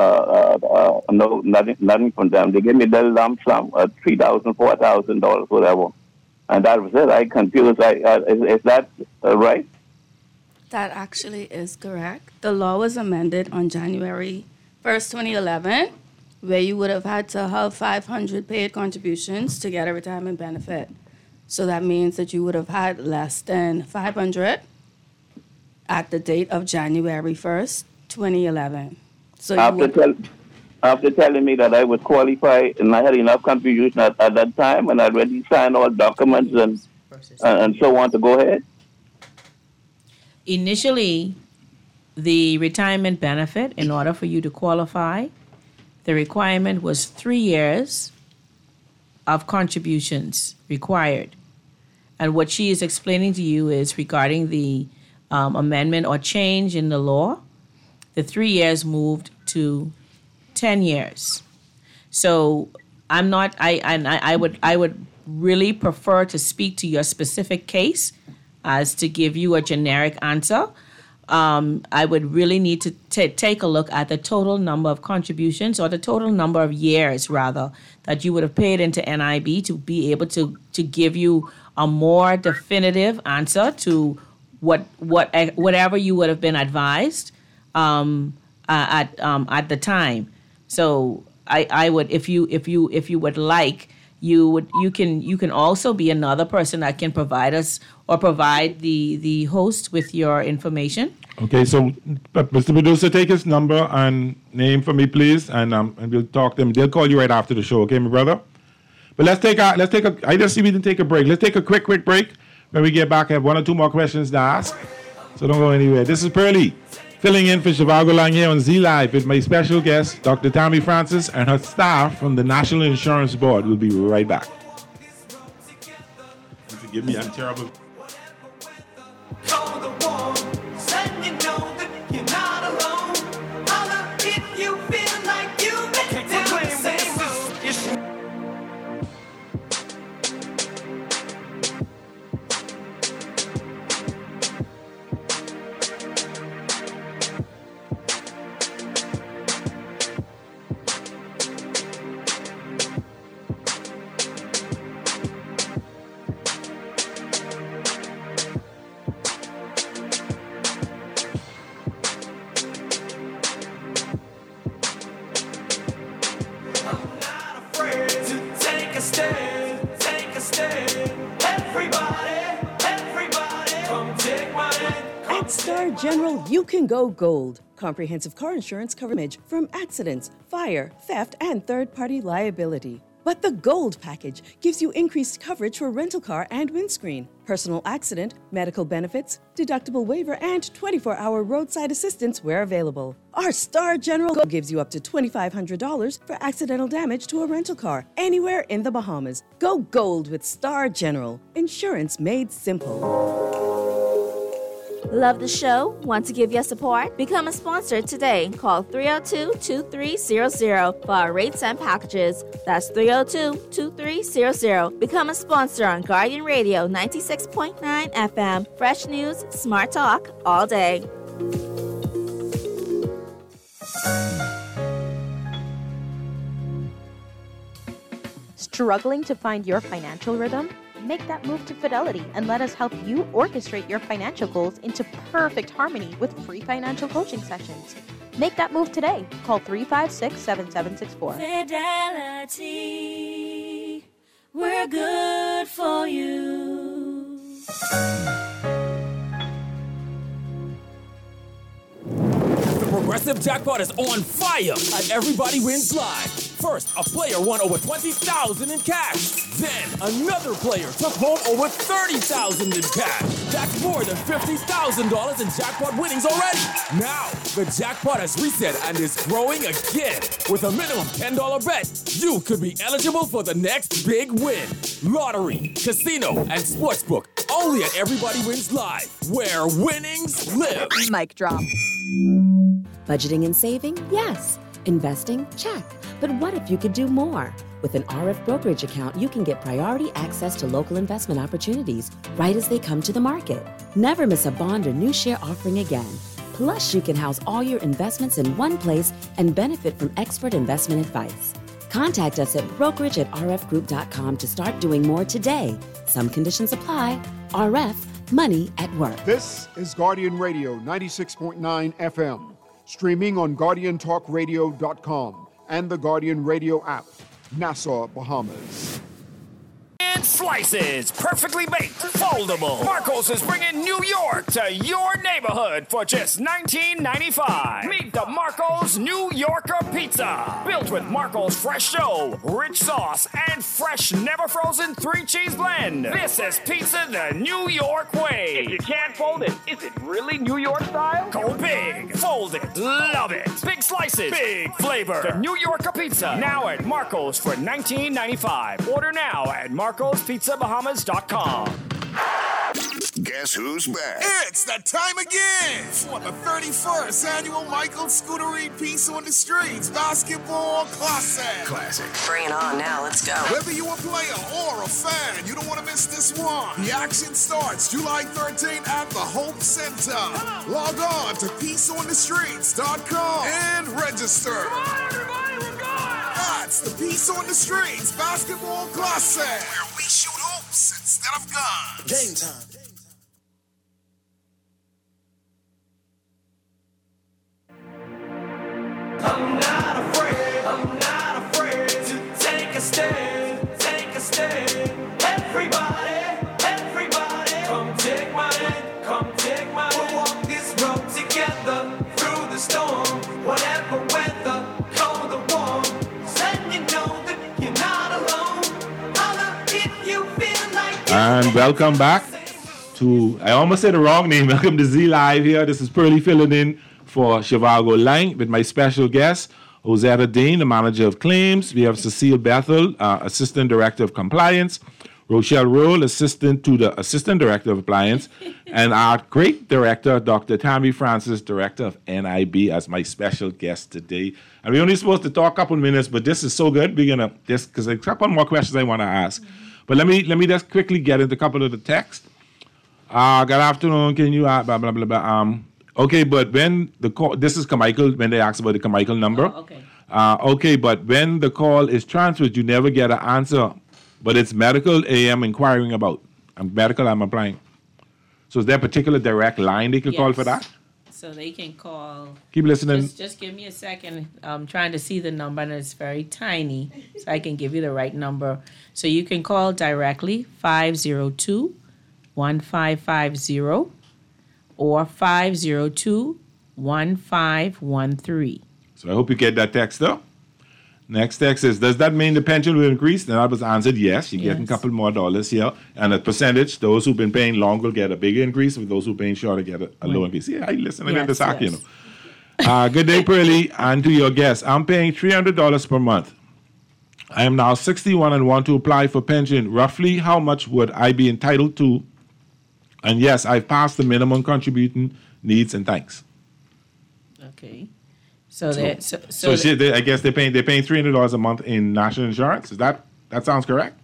nothing from them. They gave me the lump sum, $3,000, $4,000, whatever, and that was it. I confused. Is that right? That actually is correct. The law was amended on January 1st, 2011, where you would have had to have 500 paid contributions to get a retirement benefit. So that means that you would have had less than 500 at the date of January 1st, 2011. So after telling me that I was qualified and I had enough contribution at that time, and I already signed all documents and so on to go ahead. Initially, the retirement benefit, in order for you to qualify, the requirement was 3 years of contributions required. And what she is explaining to you is regarding the amendment or change in the law. The 3 years moved to 10 years. So I would really prefer to speak to your specific case as to give you a generic answer. I would really need to take a look at the total number of contributions, or the total number of years, rather, that you would have paid into NIB to be able to give you a more definitive answer to whatever you would have been advised at the time. So I would, if you would like, you can also be another person that can provide us or provide the host with your information. Okay, so Mr. Producer, take his number and name for me, please, and we'll talk to them. They'll call you right after the show, okay, my brother? But let's take a. I just see we didn't take a break. Let's take a quick break. When we get back, I have 1 or 2 more questions to ask. So don't go anywhere. This is Pearlie, filling in for Zhivago Lang here on Z Live with my special guest, Dr. Tammy Francis, and her staff from the National Insurance Board. We'll be right back. Forgive me, I'm terrible. Star General, you can go gold. Comprehensive car insurance coverage from accidents, fire, theft, and third-party liability. But the Gold package gives you increased coverage for rental car and windscreen, personal accident, medical benefits, deductible waiver, and 24-hour roadside assistance where available. Our Star General Gold gives you up to $2,500 for accidental damage to a rental car anywhere in the Bahamas. Go gold with Star General. Insurance made simple. Love the show? Want to give your support? Become a sponsor today. Call 302-2300 for our rates and packages. That's 302-2300. Become a sponsor on Guardian Radio 96.9 FM. Fresh news, smart talk, all day. Struggling to find your financial rhythm? Make that move to Fidelity and let us help you orchestrate your financial goals into perfect harmony with free financial coaching sessions. Make that move today. Call 356-7764. Fidelity, we're good for you. The Progressive Jackpot is on fire at Everybody Wins Live. First, a player won over $20,000 in cash. Then, another player took home over $30,000 in cash. That's more than $50,000 in jackpot winnings already. Now, the jackpot has reset and is growing again. With a minimum $10 bet, you could be eligible for the next big win. Lottery, casino, and sportsbook. Only at Everybody Wins Live, where winnings live. Mic drop. Budgeting and saving? Yes. Investing? Check. But what if you could do more? With an RF brokerage account, you can get priority access to local investment opportunities right as they come to the market. Never miss a bond or new share offering again. Plus, you can house all your investments in one place and benefit from expert investment advice. Contact us at brokerage@rfgroup.com to start doing more today. Some conditions apply. RF, money at work. This is Guardian Radio 96.9 FM, streaming on GuardianTalkRadio.com and the Guardian Radio app, Nassau, Bahamas. And slices, perfectly baked, foldable. Marcos is bringing New York to your neighborhood for just $19.95. Meet the Marcos New Yorker Pizza. Built with Marcos fresh dough, rich sauce, and fresh, never frozen 3-cheese blend. This is pizza the New York way. If you can't fold it, is it really New York style? Go big, fold it, love it. Big slices, big flavor. The New Yorker Pizza, now at Marcos for $19.95. Order now at MarcosPizzaBahamas.com. Guess who's back? It's that time again for the 31st annual Michael Scuderi Peace on the Streets Basketball Classic. Bring it on now, let's go. Whether you're a player or a fan, you don't want to miss this one. The action starts July 13th at the Hope Center. Log on to peaceonthestreets.com and register. Come on, everybody, we're going! That's the Peace on the Streets Basketball Classic, where we shoot hoops instead of guns. Game time. I'm not afraid to take a stand, Everybody, come take my hand, We'll walk this road together through the storm, whatever weather, cold or warm. Let you know that you're not alone. Holler if you feel like And welcome back to, I almost said the wrong name, welcome to Z Live here. This is Pearlie filling in for Shivago Lang with my special guest, Ozetta Dean, the manager of claims. We have Cecile Bethel, assistant director of compliance, Rochelle Roll, assistant to the assistant director of compliance, and our great director, Dr. Tammy Francis, director of NIB, as my special guest today. And we're only supposed to talk a couple minutes, but this is so good. We're gonna just because there's a couple more questions I want to ask. But let me just quickly get into a couple of the text. Good afternoon. Can you blah blah blah blah. Okay, but when the call, this is Carmichael, when they ask about the Carmichael number. Oh, okay. Okay, but when the call is transferred, you never get an answer. But it's medical AM inquiring about. I'm medical, I'm applying. So is there a particular direct line they can call for that? So they can call. Keep listening. Just give me a second. I'm trying to see the number, and it's very tiny, so I can give you the right number. So you can call directly, 502-1550. or 502-1513. So I hope you get that text though. Next text is, does that mean the pension will increase? And I was answered yes. You're getting a couple more dollars here. And a percentage, those who've been paying long will get a bigger increase. With those who've been shorter get a low increase. Yeah, I listen to the SAC, you know. Good day, Pearlie, and to your guests. I'm paying $300 per month. I am now 61 and want to apply for pension. Roughly how much would I be entitled to? And yes, I've passed the minimum contributing needs, and thanks. Okay. I guess they're paying $300 a month in national insurance. Is that sounds correct?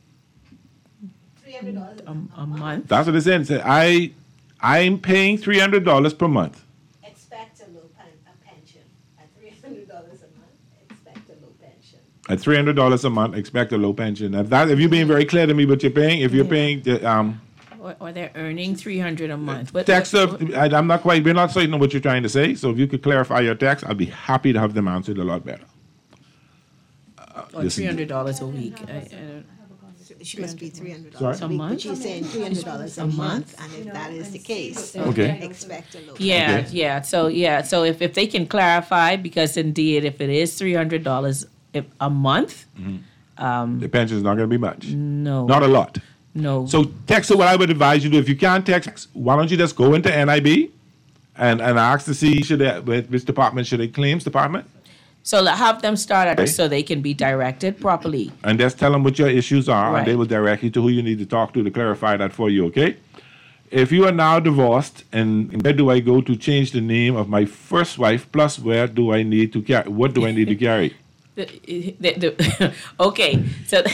$300 a month. That's what it said. I'm paying $300 per month. Expect a low pension. At $300 a month, expect a low pension. At $300 a month, expect a low pension. If you're being very clear to me what you're paying, if you're paying or they're earning $300 a month. Text up. We're not certain what you're trying to say. So if you could clarify your text, I'd be happy to have them answered a lot better. Or $300 a week. She must be $300 Sorry? a week. But she's saying $300 a month, and if that is the case, expect a low pension. Yeah. So if they can clarify, because indeed, if it is $300 a month, the pension is not going to be much. No, not a lot. No. So text her. What I would advise you to do, if you can't text, why don't you just go into NIB and ask to see which department should they claims department. So have them start at so they can be directed properly. And just tell them what your issues are, Right. and they will direct you to who you need to talk to clarify that for you, okay? If you are now divorced, and where do I go to change the name of my first wife, plus where do I need to carry, what do I need to carry? Okay, so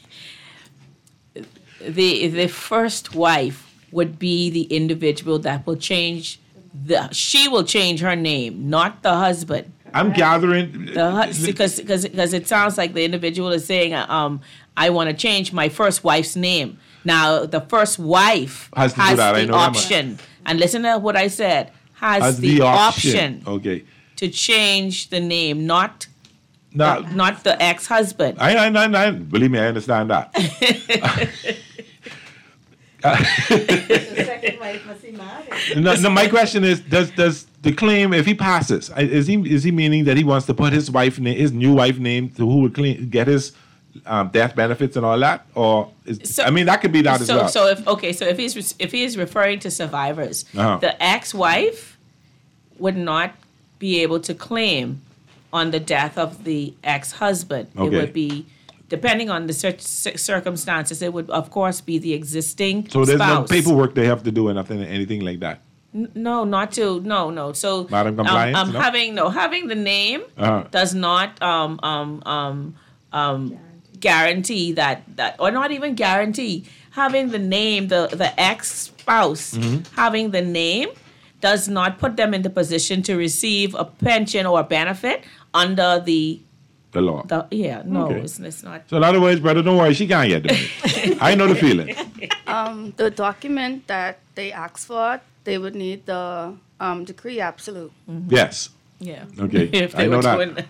the first wife would be the individual that will change, she will change her name, not the husband. I'm gathering because it sounds like the individual is saying, I want to change my first wife's name. Now the first wife has the option, and listen to what I said, has the option to change the name, not the ex-husband. I believe me, I understand that. No, my question is, does the claim, if he passes, is he meaning that he wants to put his new wife name to who would get his death benefits and all that, or that could be that as well. So if he's referring to survivors, the ex-wife would not be able to claim on the death of the ex-husband. It would be, depending on the circumstances, it would of course be the existing So there's spouse. no paperwork they have to do or anything like that. No. So Madam Compliance, having the name does not guarantee that, or not even guarantee. Having the name, the ex-spouse having the name does not put them in the position to receive a pension or a benefit under the law. It's not. So in other words, brother, don't worry, she can't get the money. I know the feeling. The document that they asked for, they would need the decree absolute. Yes. Yeah. Okay. If they I know were that. doing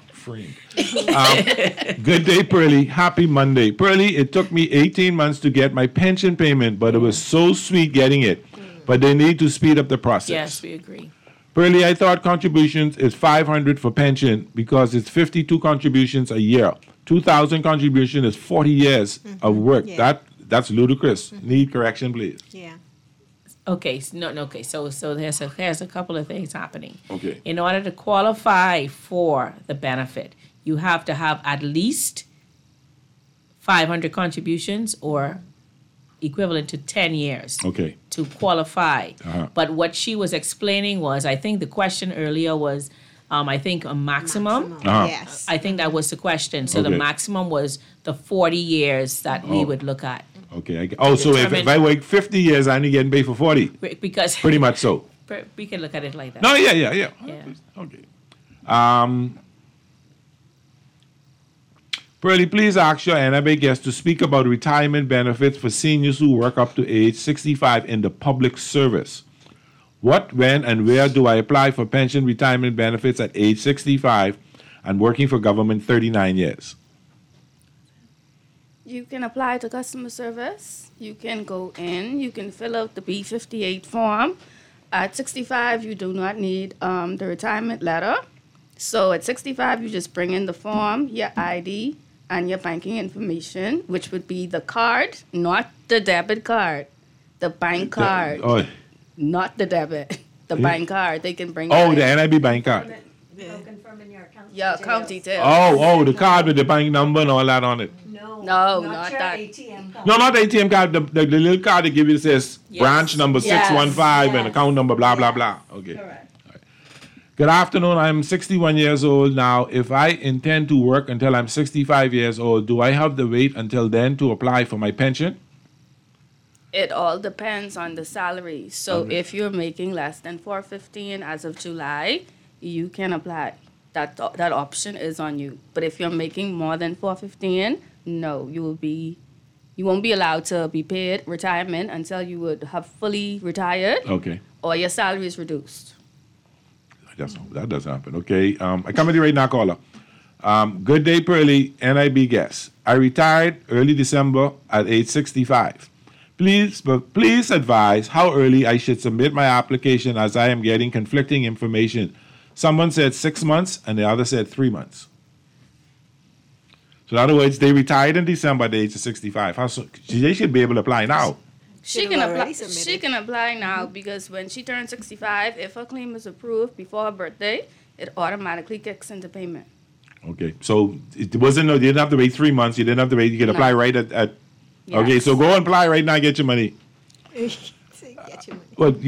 Good day, Pearlie. Happy Monday. Pearlie, it took me 18 months to get my pension payment, but it was so sweet getting it. But they need to speed up the process. Yes, we agree. Pearlie, I thought contributions is $500 for pension because it's 52 contributions a year. 2,000 contribution is 40 years of work. Yeah. That's ludicrous. Need correction, please. Yeah. Okay. Okay. So there's a couple of things happening. Okay. In order to qualify for the benefit, you have to have at least 500 contributions or equivalent to 10 years to qualify. But what she was explaining was, I think the question earlier was, I think a maximum. Yes. I think that was the question. So the maximum was the 40 years that we would look at. Okay. So if I work 50 years, I'm only getting paid for 40? Because pretty much so. We can look at it like that. No, yeah. Okay. Pearlie, please ask your NIB guest to speak about retirement benefits for seniors who work up to age 65 in the public service. What, when, and where do I apply for pension retirement benefits at age 65 and working for government 39 years? You can apply to customer service. You can go in. You can fill out the B58 form. At 65, you do not need the retirement letter. So at 65, you just bring in the form, your ID, and your banking information, which would be the card, not the debit card, the bank card, not the debit, the bank card. They can bring. Oh, the NIB bank card. Your account details. Oh, the card with the bank number and all that on it. No, not that. ATM card. No, not the ATM card. The little card they give you says branch number 615 and account number blah blah blah. Okay. Correct. Good afternoon. I'm 61 years old now. If I intend to work until I'm 65 years old, do I have to wait until then to apply for my pension? It all depends on the salary. So if you're making less than $415 as of July, you can apply. That option is on you. But if you're making more than $415, no, you won't be allowed to be paid retirement until you would have fully retired. Okay. Or your salary is reduced. That doesn't happen. Okay. I come with you right now, caller. Good day, Pearlie, NIB guest. I retired early December at age 65. Please advise how early I should submit my application as I am getting conflicting information. Someone said 6 months and the other said 3 months. So in other words, they retired in December at the age of 65. They should be able to apply now. She can apply now because when she turns 65, if her claim is approved before her birthday, it automatically kicks into payment. Okay, so it wasn't. You didn't have to wait 3 months. You didn't have to wait. You can apply right at. Yes. Okay, so go and apply right now. And get your money. Get your money. Well,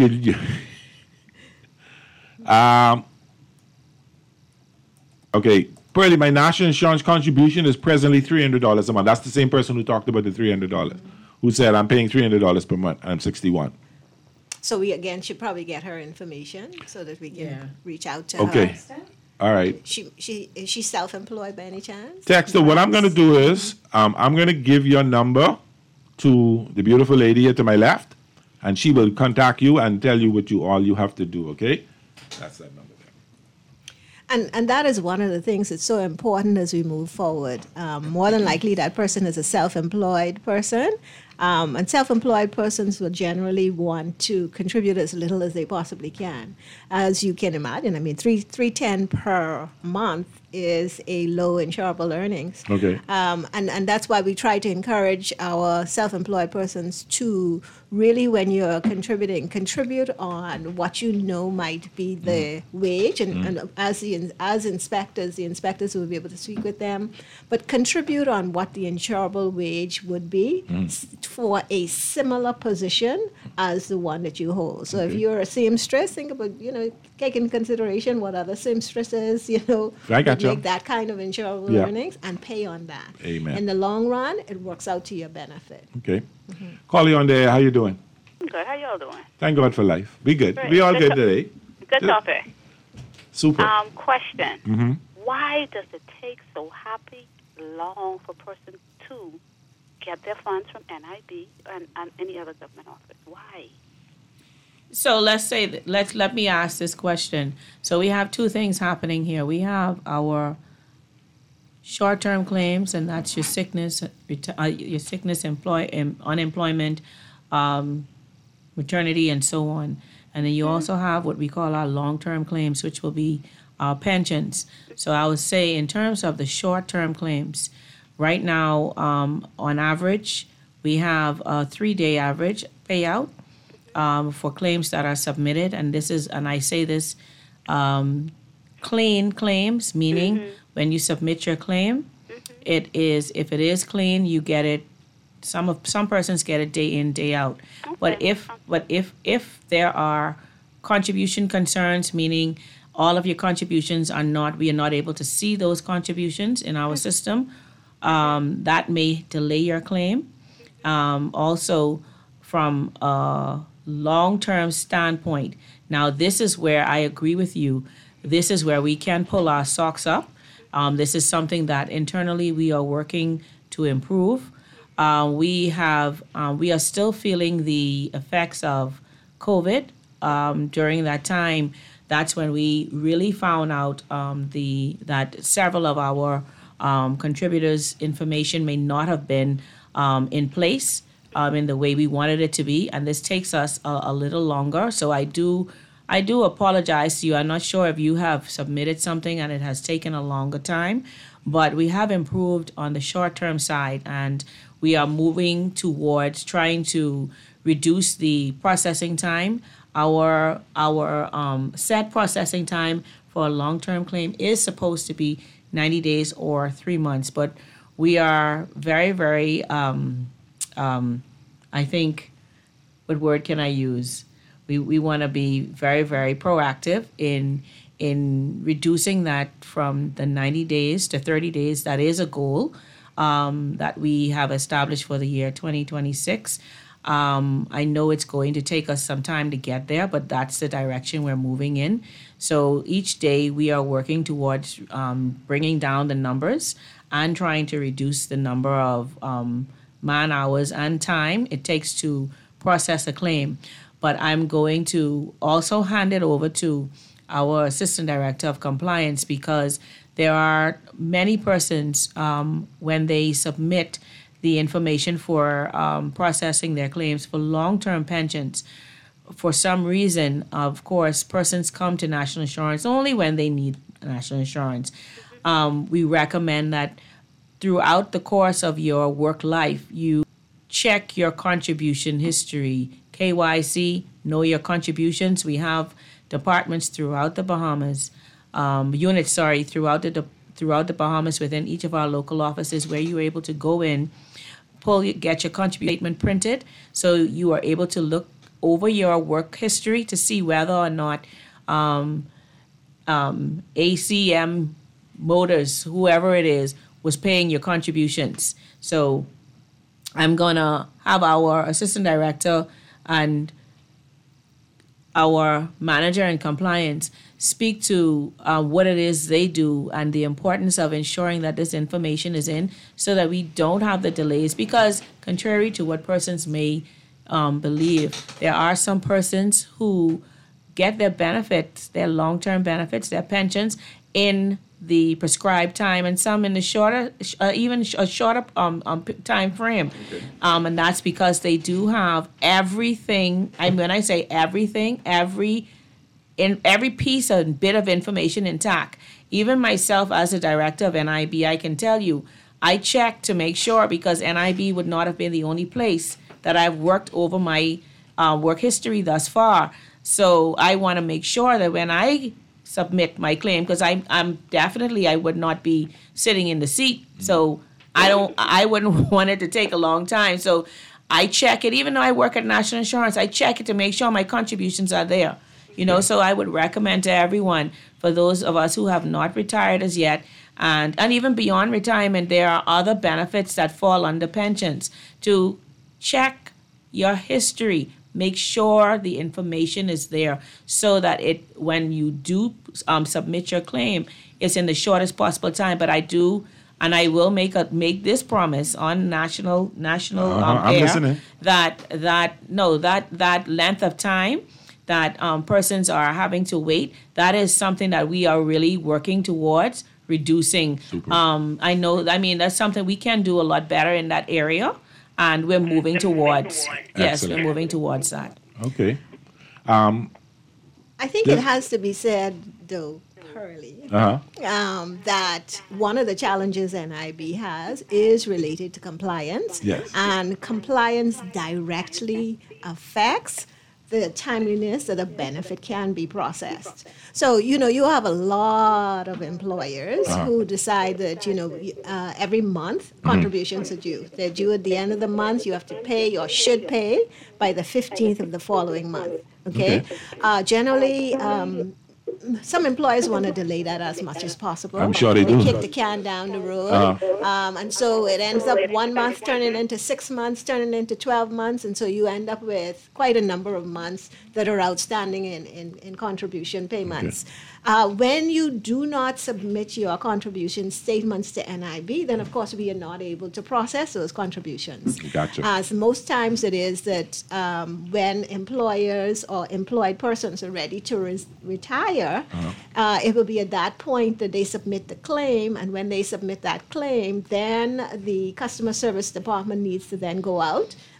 okay, Pearlie, my national insurance contribution is presently $300 a month. That's the same person who talked about the $300. Who said I'm paying $300 per month. I'm 61. So we again should probably get her information so that we can reach out to her. Okay. All right. Is she self-employed by any chance? Dexter, what I'm going to do is I'm going to give your number to the beautiful lady here to my left, and she will contact you and tell you what all you have to do. Okay? That's that number. And that is one of the things that's so important as we move forward. More than likely, that person is a self-employed person. And self-employed persons will generally want to contribute as little as they possibly can. As you can imagine, I mean, $310 per month is a low insurable earnings. Okay. And that's why we try to encourage our self-employed persons to really, when you're contributing, contribute on what you know might be the wage. And as inspectors, the inspectors will be able to speak with them. But contribute on what the insurable wage would be for a similar position as the one that you hold. So if you're a seamstress, think about, take into consideration what other seamstresses, make that kind of insurable earnings and pay on that. Amen. In the long run, it works out to your benefit. Okay. Call you on there. How you doing? I'm good. How y'all doing? Thank God for life. Be good. Great. We all good today. Good topic. Super. Question. Why does it take so long for a person to get their funds from NIB and any other government office? Why? So let me ask this question. So we have two things happening here. We have our short-term claims, and that's your sickness, unemployment, maternity, and so on. And then you also have what we call our long-term claims, which will be our pensions. So I would say in terms of the short-term claims, right now, on average, we have a 3-day average payout for claims that are submitted. And I say this, clean claims, meaning when you submit your claim, if it is clean, you get it. Some persons get it day in, day out. But if there are contribution concerns, meaning all of your contributions we are not able to see those contributions in our system, that may delay your claim. Also, from a long-term standpoint, now this is where I agree with you. This is where we can pull our socks up. This is something that internally we are working to improve. We are still feeling the effects of COVID. During that time, that's when we really found out that several of our contributors' information may not have been in place in the way we wanted it to be, and this takes us a little longer. So I do apologize to you. I'm not sure if you have submitted something and it has taken a longer time, but we have improved on the short-term side, and we are moving towards trying to reduce the processing time. Our set processing time for a long-term claim is supposed to be 90 days or 3 months, but we are very, very, I think, what word can I use? We want to be very, very proactive in reducing that from the 90 days to 30 days. That is a goal that we have established for the year 2026. I know it's going to take us some time to get there, but that's the direction we're moving in. So each day we are working towards bringing down the numbers and trying to reduce the number of man hours and time it takes to process a claim. But I'm going to also hand it over to our Assistant Director of Compliance, because there are many persons when they submit the information for processing their claims for long-term pensions. For some reason, of course, persons come to national insurance only when they need national insurance. We recommend that throughout the course of your work life, you check your contribution history. KYC, know your contributions. We have departments throughout the Bahamas, throughout the Bahamas within each of our local offices, where you're able to go in, get your contribution statement printed, so you are able to look over your work history to see whether or not ACM Motors, whoever it is, was paying your contributions. So I'm gonna have our Assistant Director and our Manager in Compliance speak to what it is they do and the importance of ensuring that this information is in, so that we don't have the delays. Because contrary to what persons may believe, there are some persons who get their benefits, their long-term benefits, their pensions, in the prescribed time, and some in the shorter time frame. Okay. And that's because they do have everything. And when I say everything, every piece and bit of information intact. Even myself as a director of NIB, I can tell you, I check to make sure, because NIB would not have been the only place that I've worked over my work history thus far. So I want to make sure that when I submit my claim, because I'm definitely, I would not be sitting in the seat. So I wouldn't want it to take a long time. So I check it, even though I work at National Insurance, I check it to make sure my contributions are there. So I would recommend to everyone, for those of us who have not retired as yet, and even beyond retirement, there are other benefits that fall under pensions, to check your history. Make sure the information is there, so that when you do submit your claim, it's in the shortest possible time. But I do, and I will make this promise on national air, that length of time that persons are having to wait, that is something that we are really working towards reducing. That's something we can do a lot better in that area. And we're moving towards, we're moving towards that. Okay. I think it has to be said, though, Pearlie, that one of the challenges NIB has is related to compliance. Yes. And compliance directly affects the timeliness that a benefit can be processed. So, you have a lot of employers who decide that, every month contributions are due. They're due at the end of the month. You have to pay or should pay by the 15th of the following month. Okay? Generally, some employers want to delay that as much as possible. I'm sure they do. Kick the can down the road. And so it ends up 1 month turning into 6 months, turning into 12 months. And so you end up with quite a number of months that are outstanding in contribution payments. Okay. When you do not submit your contribution statements to NIB, then of course we are not able to process those contributions. Gotcha. So most times it is that when employers or employed persons are ready to retire, it will be at that point that they submit the claim, and when they submit that claim, then the customer service department needs to then go out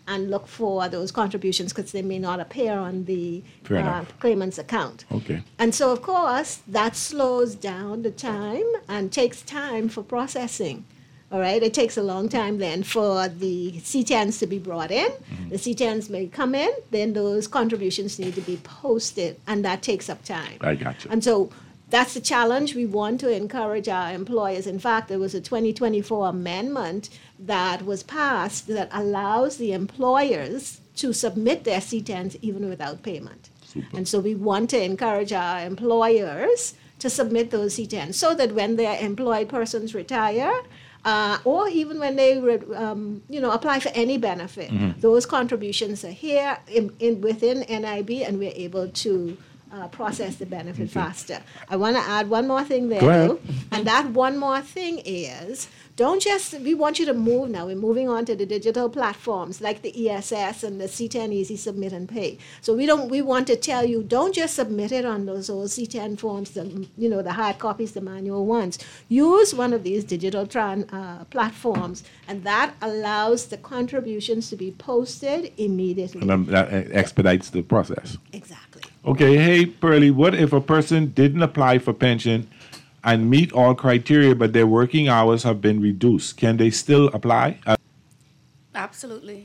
and look for those contributions because they may not appear on the claimant's account. Okay. And so, of course, that slows down the time and takes time for processing. All right, it takes a long time then for the C10s to be brought in. The C10s may come in, then those contributions need to be posted, and that takes up time. I got you. And so that's the challenge. We want to encourage our employers. In fact, there was a 2024 amendment that was passed that allows the employers to submit their C10s even without payment. Super. And so we want to encourage our employers to submit those C10s so that when their employed persons retire, or even when they apply for any benefit, those contributions are here within NIB, and we're able to process the benefit faster. I want to add one more thing there, though, and that one more thing is, we want you to move now. We're moving on to the digital platforms like the ESS and the C10 Easy Submit and Pay. So we want to tell you, don't just submit it on those old C10 forms, the hard copies, the manual ones. Use one of these digital platforms, and that allows the contributions to be posted immediately. And that expedites the process. Exactly. Okay, hey, Pearlie, what if a person didn't apply for pension and meet all criteria, but their working hours have been reduced? Can they still apply? Absolutely.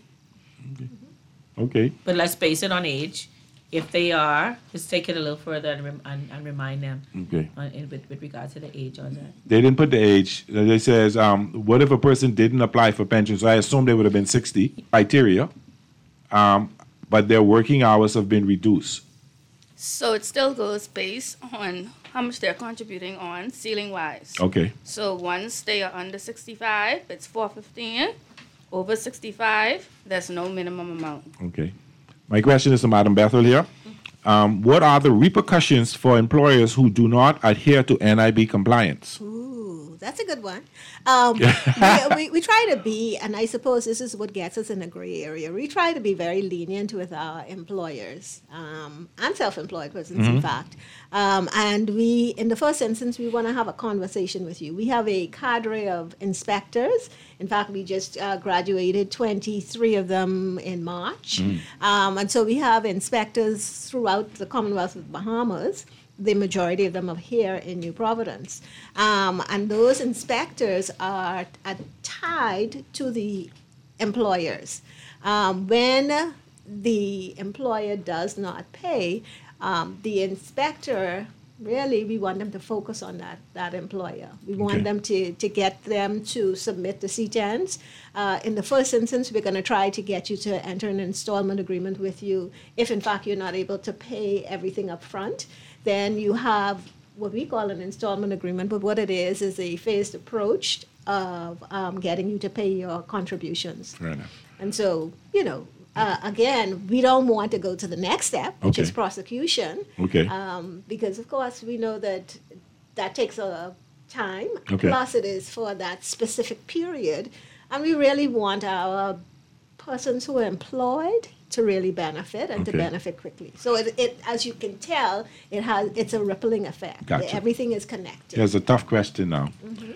Okay. But let's base it on age. If they are, let's take it a little further and remind them Okay. With regard to the age on that. They didn't put the age. It says, what if a person didn't apply for pension? So I assume they would have been 60 criteria, but their working hours have been reduced. So it still goes based on how much they're contributing on ceiling-wise. Okay. So once they are under 65, it's $415. Over 65, there's no minimum amount. Okay. My question is to Madam Bethel here. What are the repercussions for employers who do not adhere to NIB compliance? Ooh, that's a good one. We try to be, and I suppose this is what gets us in a gray area. We try to be very lenient with our employers and self-employed persons, in fact. And in the first instance, we want to have a conversation with you. We have a cadre of inspectors. In fact, we just graduated 23 of them in March. And so we have inspectors throughout the Commonwealth of Bahamas. The majority of them are here in New Providence. And those inspectors are tied to the employers. When the employer does not pay, the inspector, really, we want them to focus on that employer. We want them to get them to submit the C10s. In the first instance, we're going to try to get you to enter an installment agreement with you. If, in fact, you're not able to pay everything up front, then you have what we call an installment agreement, but what it is a phased approach of getting you to pay your contributions. Fair enough. And so, again, we don't want to go to the next step, which is prosecution. Okay. Because, of course, we know that takes a time. Okay. Plus, it is for that specific period. And we really want our persons who are employed to really benefit and to benefit quickly. So it as you can tell, it's a rippling effect. Gotcha. Everything is connected. Here's a tough question now.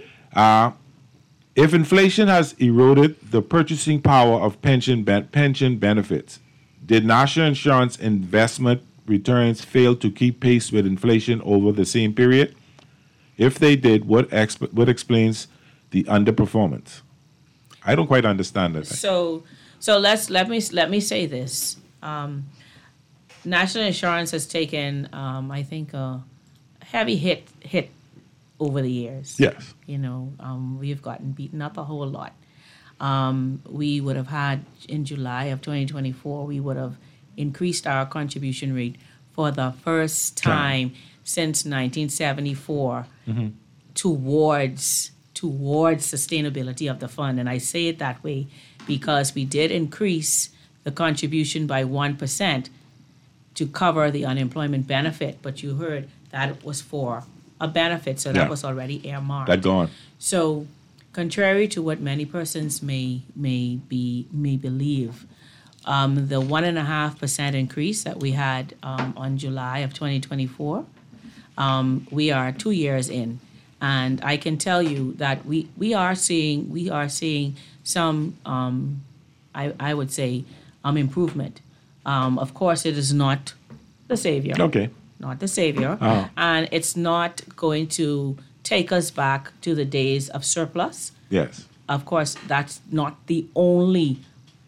If inflation has eroded the purchasing power of pension benefits, did national insurance investment returns fail to keep pace with inflation over the same period? If they did, what explains the underperformance? I don't quite understand that. So let me say this. National insurance has taken, I think, a heavy hit over the years. Yes. We've gotten beaten up a whole lot. We would have had, in July of 2024, we would have increased our contribution rate for the first time since 1974 towards sustainability of the fund. And I say it that way because we did increase the contribution by 1% to cover the unemployment benefit. But you heard that was for a benefit, so that was already earmarked. That gone. So, contrary to what many persons may believe, the 1.5% increase that we had on July of 2024, we are 2 years in, and I can tell you that we are seeing some, I would say, improvement. Of course, it is not the savior. Okay. Not the savior. Uh-huh. And it's not going to take us back to the days of surplus. Yes. Of course, that's not the only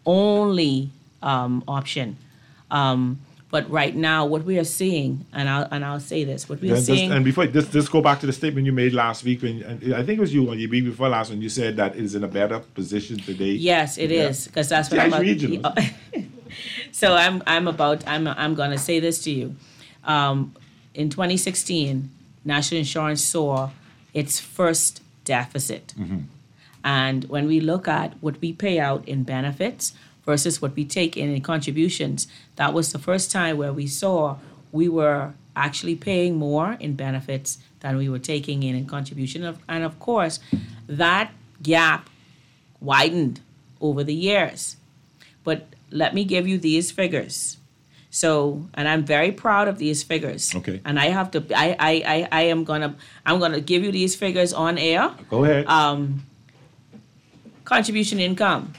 option. But right now, what we are seeing, and I'll say this, what we are seeing. And before just go back to the statement you made last week, and I think it was you or you before last when you said that it is in a better position today. Yes, it is, because that's what I'm regional. So I'm going to say this to you. In 2016, National Insurance saw its first deficit. Mm-hmm. And when we look at what we pay out in benefits versus what we take in contributions, that was the first time where we saw we were actually paying more in benefits than we were taking in contribution. And of course, that gap widened over the years. But let me give you these figures. So, and I'm very proud of these figures. Okay. And I'm gonna give you these figures on air. Go ahead. Contribution income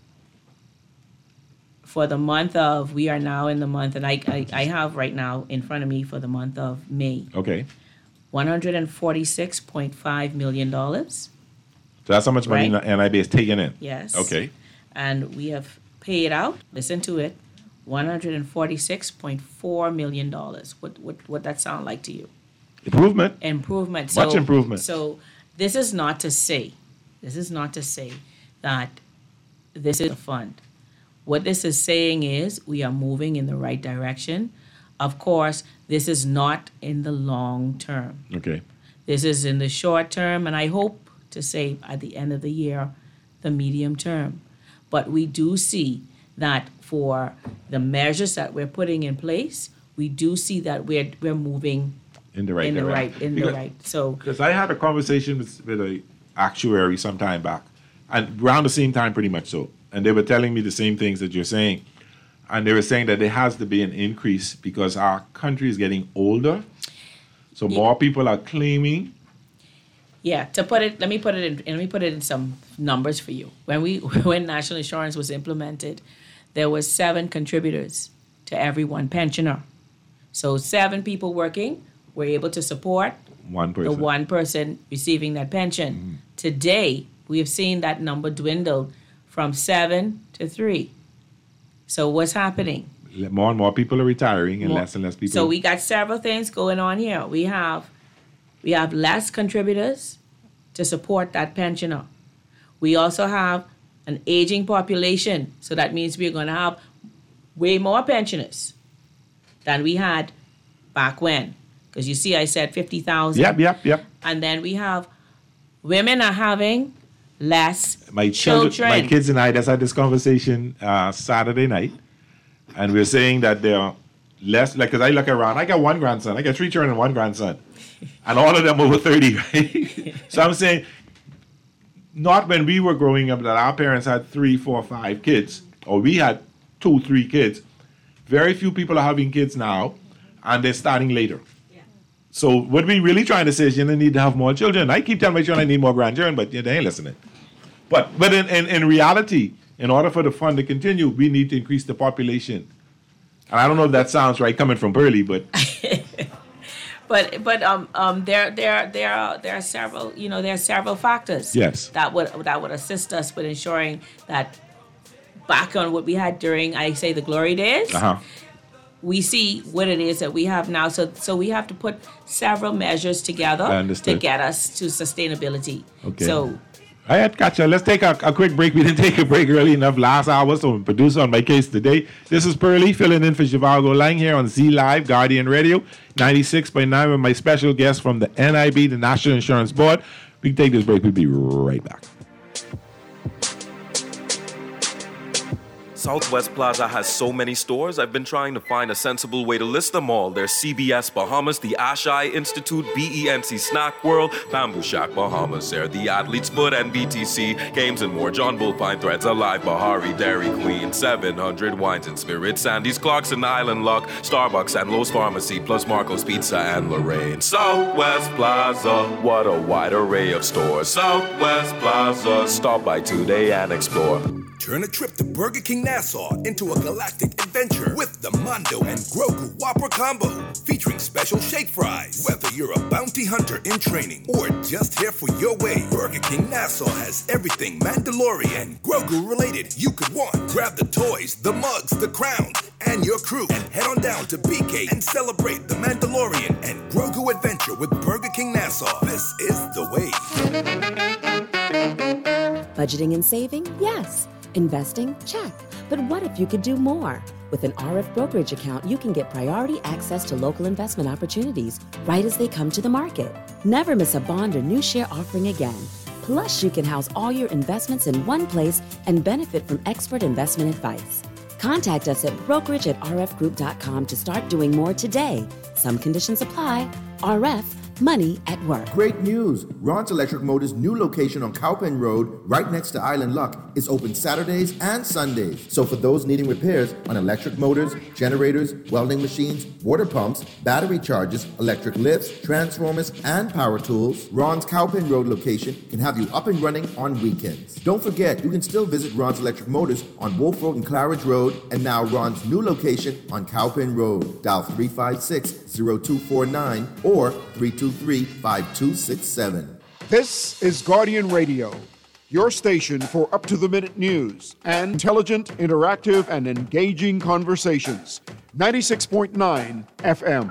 for the month of, we are now in the month, and I have right now in front of me for the month of May. Okay. $146.5 million. So that's how much money NIB is taking in? Yes. Okay. And we have paid out, listen to it, $146.4 million. What that sound like to you? Improvement. Improvement. Much improvement. So this is not to say that this is a fund. What this is saying is we are moving in the right direction. Of course, this is not in the long term. Okay. This is in the short term, and I hope to say at the end of the year, the medium term. But we do see that for the measures that we're putting in place, we do see that we're moving in the right direction. So because I had a conversation with an actuary some time back, and around the same time, pretty much so, and they were telling me the same things that you're saying, and they were saying that there has to be an increase because our country is getting older, so more people are claiming. Yeah, let me put it in some numbers for you. When National Insurance was implemented, there was 7 contributors to every one pensioner. So 7 people working were able to support the one person receiving that pension. Mm-hmm. Today, we have seen that number dwindle from 7 to 3. So what's happening? More and more people are retiring, and less people. So we got several things going on here. We have less contributors to support that pensioner. We also have an aging population, so that means we're going to have way more pensioners than we had back when. Because you see, I said 50,000. Yep. And then we have women are having less my children. My kids and I just had this conversation Saturday night, and we're saying that there are less, because I look around, I got 1 grandson, I got 3 children and 1 grandson, and all of them over 30, right? So I'm saying, not when we were growing up that our parents had 3, 4, 5 kids, or we had 2, 3 kids. Very few people are having kids now, and they're starting later. So what we really trying to say is you need to have more children. I keep telling my children I need more grandchildren, but they ain't listening. But in reality, in order for the fund to continue, we need to increase the population. And I don't know if that sounds right coming from Pearlie, but there are several factors. Yes. that would assist us with ensuring that back on what we had during, I say, the glory days. Uh-huh. We see what it is that we have now. So we have to put several measures together to get us to sustainability. Okay. So I had gotcha. Let's take a quick break. We didn't take a break early enough last hour, so I'm producer on my case today. This is Pearlie filling in for Zhivago Lang here on Z Live, Guardian Radio, 96.9 with my special guest from the NIB, the National Insurance Board. We can take this break. We'll be right back. Southwest Plaza has so many stores, I've been trying to find a sensible way to list them all. There's CBS Bahamas, the Ashai Institute, BENC Snack World, Bamboo Shack Bahamas, there, the Athlete's Foot and BTC, Games and More, John Bull Fine Threads, Alive, Bahari, Dairy Queen, 700 Wines and Spirits, Sandy's Clocks and Island Lock, Starbucks and Lowe's Pharmacy, plus Marco's Pizza and Lorraine. Southwest Plaza, what a wide array of stores. Southwest Plaza, stop by today and explore. Turn a trip to Burger King Nassau into a galactic adventure with the Mondo and Grogu Whopper Combo, featuring special shake fries. Whether you're a bounty hunter in training or just here for your way, Burger King Nassau has everything Mandalorian and Grogu related you could want. Grab the toys, the mugs, the crowns, and your crew, and head on down to BK and celebrate the Mandalorian and Grogu adventure with Burger King Nassau. This is the way. Budgeting and saving? Yes. Investing? Check. But what if you could do more? With an RF brokerage account, you can get priority access to local investment opportunities right as they come to the market. Never miss a bond or new share offering again. Plus, you can house all your investments in one place and benefit from expert investment advice. Contact us at brokerage@rfgroup.com to start doing more today. Some conditions apply. RF, money at work. Great news! Ron's Electric Motors' new location on Cowpen Road, right next to Island Luck, is open Saturdays and Sundays. So for those needing repairs on electric motors, generators, welding machines, water pumps, battery chargers, electric lifts, transformers, and power tools, Ron's Cowpen Road location can have you up and running on weekends. Don't forget, you can still visit Ron's Electric Motors on Wolf Road and Claridge Road, and now Ron's new location on Cowpen Road. Dial 356-0249 or 323-5267. This is Guardian Radio, your station for up-to-the-minute news and intelligent, interactive, and engaging conversations. 96.9 FM.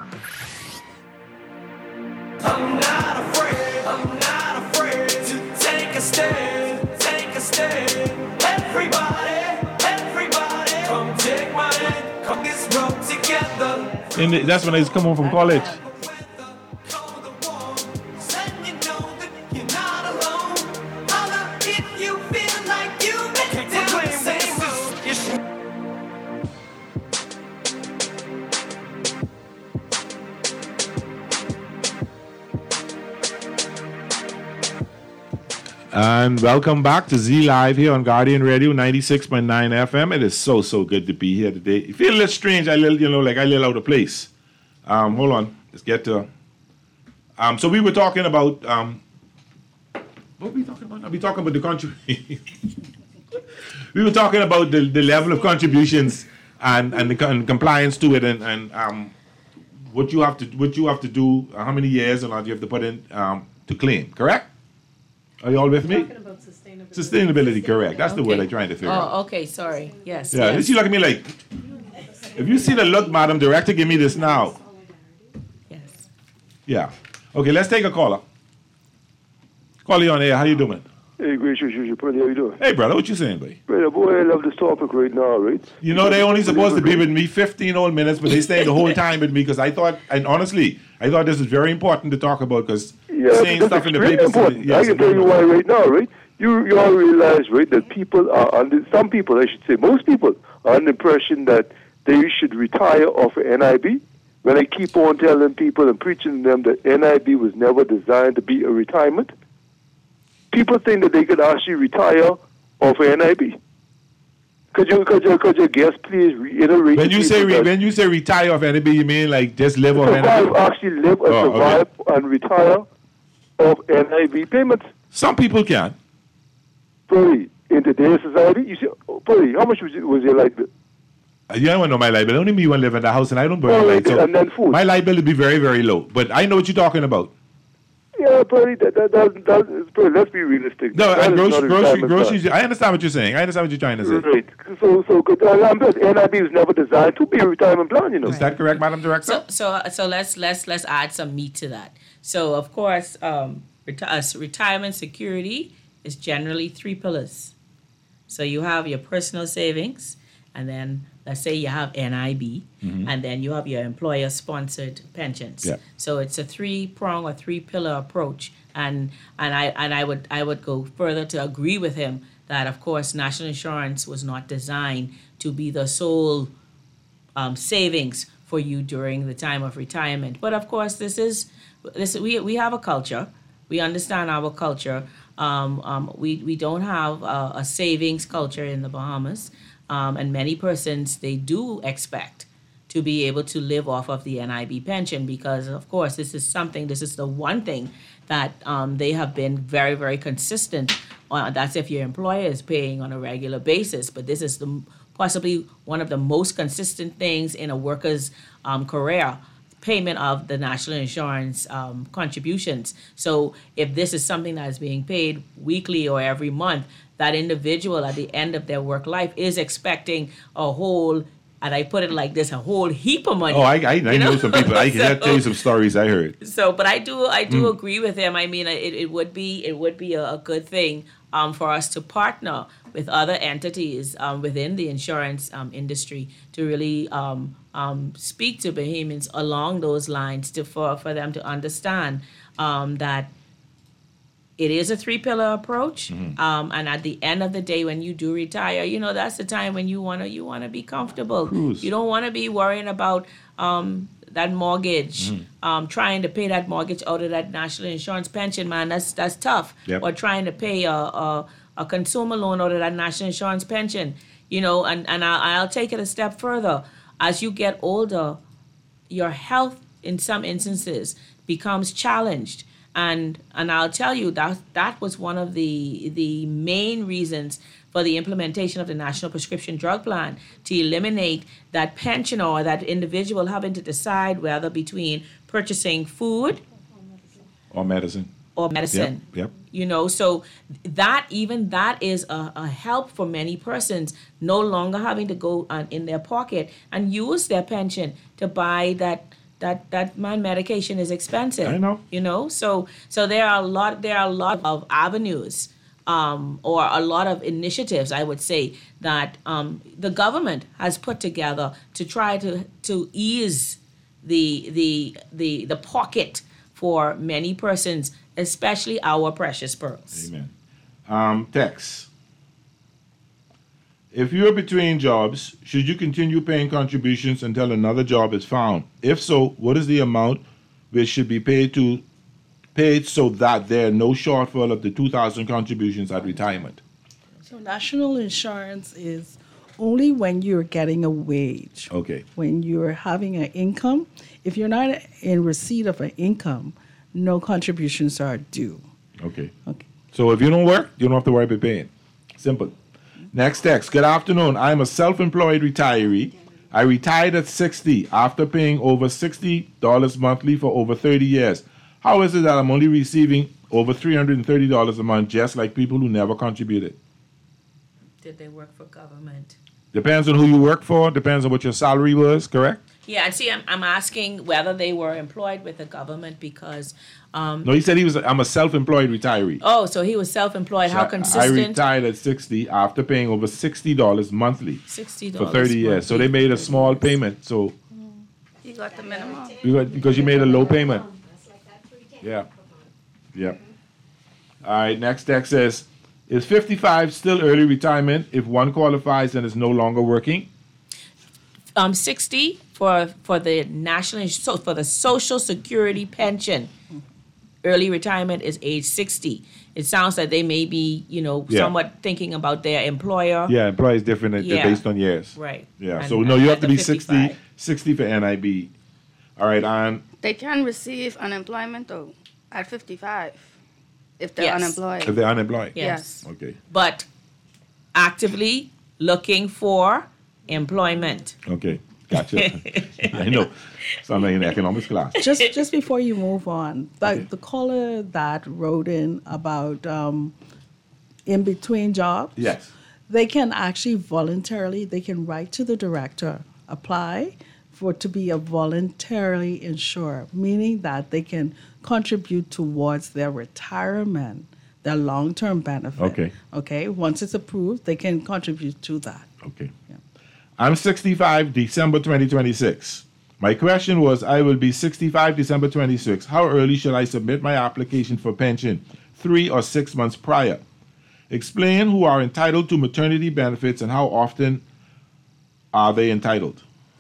I'm not afraid to take a stand, Everybody, come take my hand, come this road together. And that's when I used to come home from college. And welcome back to Z Live here on Guardian Radio 96.9 FM. It is so good to be here today. It feels a little strange, like I little out of place. Hold on, let's get to. So we were talking about. What were we talking about? We talking about the country. We were talking about the level of contributions and the compliance to it, and what you have to do, how many years and what you have to put in to claim. Correct? Are you all with me? Talking about sustainability. Sustainability, correct. That's the word I'm trying to figure out. Oh, okay, sorry. Yes. Yeah, yes. you look at me like, if you see the look, Madam Director, give me this now. Yes. Yeah. Okay, let's take a caller. Call you on air. How you doing? Hey, great, brother. How you doing? Hey, brother, what you saying, buddy? Brother, boy, I love this topic right now, right? You know, they only supposed to be with me 15 whole minutes, but they stayed the whole time with me because I thought, and honestly, I thought this was very important to talk about because saying stuff in the papers. Yes, I can tell you why right now, right? You all realize, right, that people are under, some people, I should say, most people are under the impression that they should retire off of NIB. When I keep on telling people and preaching to them that NIB was never designed to be a retirement, people think that they could actually retire off of NIB. Could your guest please reiterate? When you say retire off NIB, you mean like just live off NIB? Actually live and survive and retire off NIB payments. Some people can. Probably in today's society, you see, probably how much was your light bill? You don't know my light bill. Only me one live in the house, and I don't burn light. So and then food. My light bill would be very, very low. But I know what you're talking about. Yeah, probably probably, let's be realistic. No, and groceries. I understand what you're saying. I understand what you're trying to say. Right. So NIB was never designed to be a retirement plan. You know. Is that correct, Madam Director? So let's add some meat to that. So of course, retirement security is generally 3 pillars. So you have your personal savings, and then let's say you have NIB, and then you have your employer-sponsored pensions. Yeah. So it's a 3-prong or 3-pillar approach, and I would go further to agree with him that of course national insurance was not designed to be the sole savings for you during the time of retirement. But of course, we have a culture. We understand our culture. We don't have a savings culture in the Bahamas. And many persons, they do expect to be able to live off of the NIB pension because, of course, this is the one thing that they have been very, very consistent That's if your employer is paying on a regular basis. But this is possibly one of the most consistent things in a worker's career, payment of the national insurance contributions. So if this is something that is being paid weekly or every month, that individual at the end of their work life is expecting a whole, and I put it like this, a whole heap of money. Oh, I know some people. I can tell you some stories I heard. So, but I do agree with him. I mean, it would be a good thing for us to partner with other entities within the insurance industry to really speak to Bahamians along those lines for them to understand that it is a 3-pillar approach, and at the end of the day, when you do retire, that's the time when you wanna be comfortable. Cruise. You don't want to be worrying about that mortgage, trying to pay that mortgage out of that national insurance pension. Man, that's tough. Yep. Or trying to pay a consumer loan out of that national insurance pension. And I'll take it a step further. As you get older, your health, in some instances, becomes challenged. And I'll tell you that was one of the main reasons for the implementation of the National Prescription Drug Plan, to eliminate that pensioner or that individual having to decide whether between purchasing food or medicine. Yep. So that is a help for many persons, no longer having to go in their pocket and use their pension to buy that medication is expensive. I know. So there are a lot of avenues or a lot of initiatives, I would say, that the government has put together to try to ease the pocket for many persons, especially our precious pearls. Amen. Tex. If you're between jobs, should you continue paying contributions until another job is found? If so, what is the amount which should be paid so that there are no shortfall of the 2,000 contributions at retirement? So national insurance is only when you're getting a wage. Okay. When you're having an income. If you're not in receipt of an income, no contributions are due. Okay. So if you don't work, you don't have to worry about paying. Simple. Next text. Good afternoon. I'm a self-employed retiree. I retired at 60 after paying over $60 monthly for over 30 years. How is it that I'm only receiving over $330 a month, just like people who never contributed? Did they work for government? Depends on who you work for. Depends on what your salary was, correct? Yeah, and see, I'm asking whether they were employed with the government because... no, he said I'm a self-employed retiree. Oh, so he was self-employed. How consistent? I retired at 60 after paying over $60 monthly. $60 for 30 years. So they made a small payment. So You got the minimum. because you made a low payment. Yeah. All right, next text says, is 55 still early retirement if one qualifies and is no longer working? 60 for the Social Security pension. Early retirement is age 60. It sounds like they may be, somewhat thinking about their employer. Yeah, employer is different based on years. Right. Yeah. And, so no, you have to be 55. 60 for NIB. All right, Ann. They can receive unemployment though at 55 if they're unemployed. If they're unemployed. Yes. Okay. But actively looking for employment. Okay. Gotcha. I know. Sound like in economics class. Just before you move on, the caller that wrote in about in between jobs. Yes. They can actually they can write to the director, apply to be a voluntarily insured, meaning that they can contribute towards their retirement, their long-term benefit. Okay. Once it's approved, they can contribute to that. Okay. Yeah. I'm 65 December 2026. My question was, I will be 65 December 26. How early should I submit my application for pension? 3 or 6 months prior. Explain who are entitled to maternity benefits and how often are they entitled.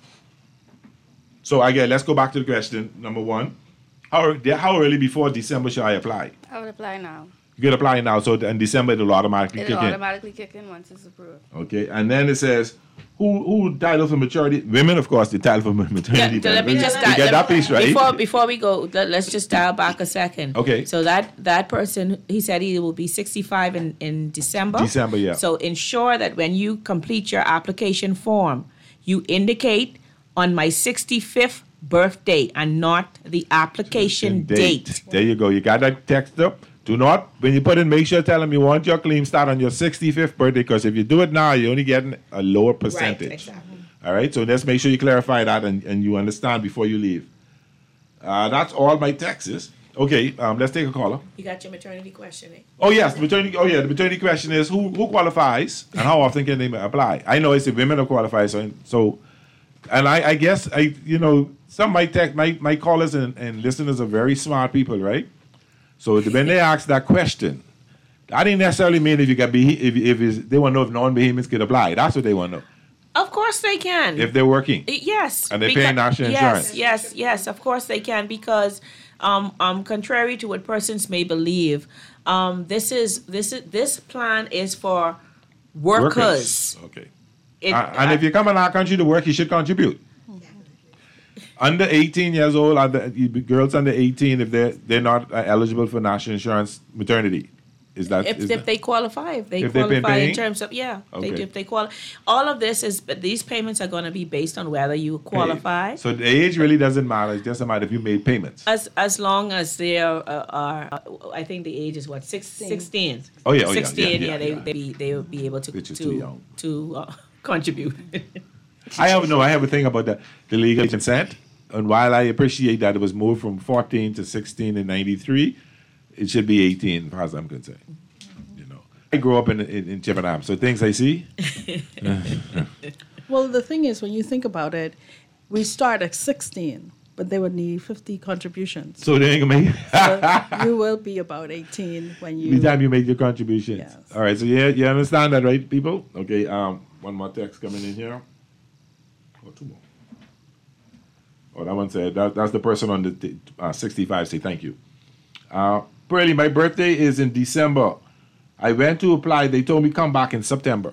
So again, let's go back to the question. Number one, how early before December should I apply? I would apply now. You can apply now, so in December it'll automatically kick in. It'll automatically kick in once it's approved. Okay, and then it says, who entitled for maturity? Women, of course, entitled for maternity. So let me just you get that piece right. Before we go, let's just dial back a second. Okay. So that person, he said he will be 65 in December. December, yeah. So ensure that when you complete your application form, you indicate on my 65th birthday and not the application date. There you go. You got that text up. Do not, when you put in, make sure tell them you want your claim start on your 65th birthday, because if you do it now, you're only getting a lower percentage. Right, exactly. All right, so let's make sure you clarify that and you understand before you leave. That's all my texts. Okay, let's take a caller. You got your maternity question, eh? Oh, yes, the maternity question is who qualifies and how often can they apply? I know it's the women who qualify, so and I guess, some my callers and listeners are very smart people, right? So when they ask that question, that didn't necessarily mean if you got if they want to know if non-Bahamians could apply. That's what they want to know. Of course they can. If they're working. Yes. And they're paying national insurance. Yes, of course they can, because contrary to what persons may believe, this plan is for workers. Okay. And if you come in our country to work, you should contribute. Under 18 years old, girls under 18, if they're not eligible for national insurance maternity, is that if they qualify, if they If they've been qualify in paying? terms of Okay. if they qualify. All of this is, but these payments are going to be based on whether you qualify. So the age really doesn't matter. It doesn't matter if you made payments. As long as they are, I think the age is what 16. Oh, yeah, 16. yeah. They will be able to contribute. I have a thing about the legal consent, and while I appreciate that it was moved from 14 to 16 in '93, it should be 18, as far as I'm concerned. I grew up in Chippenham, so things I see. Well, the thing is, when you think about it, we start at 16, but they would need 50 contributions. So they ain't gonna make So you will be about 18 when you. Every time you make your contributions. Yes. All right, so you understand that, right, people? Okay, one more text coming in here. Oh, two more. Oh, that one said, that's the person on the 65, say thank you. Pearlie, my birthday is in December. I went to apply. They told me come back in September.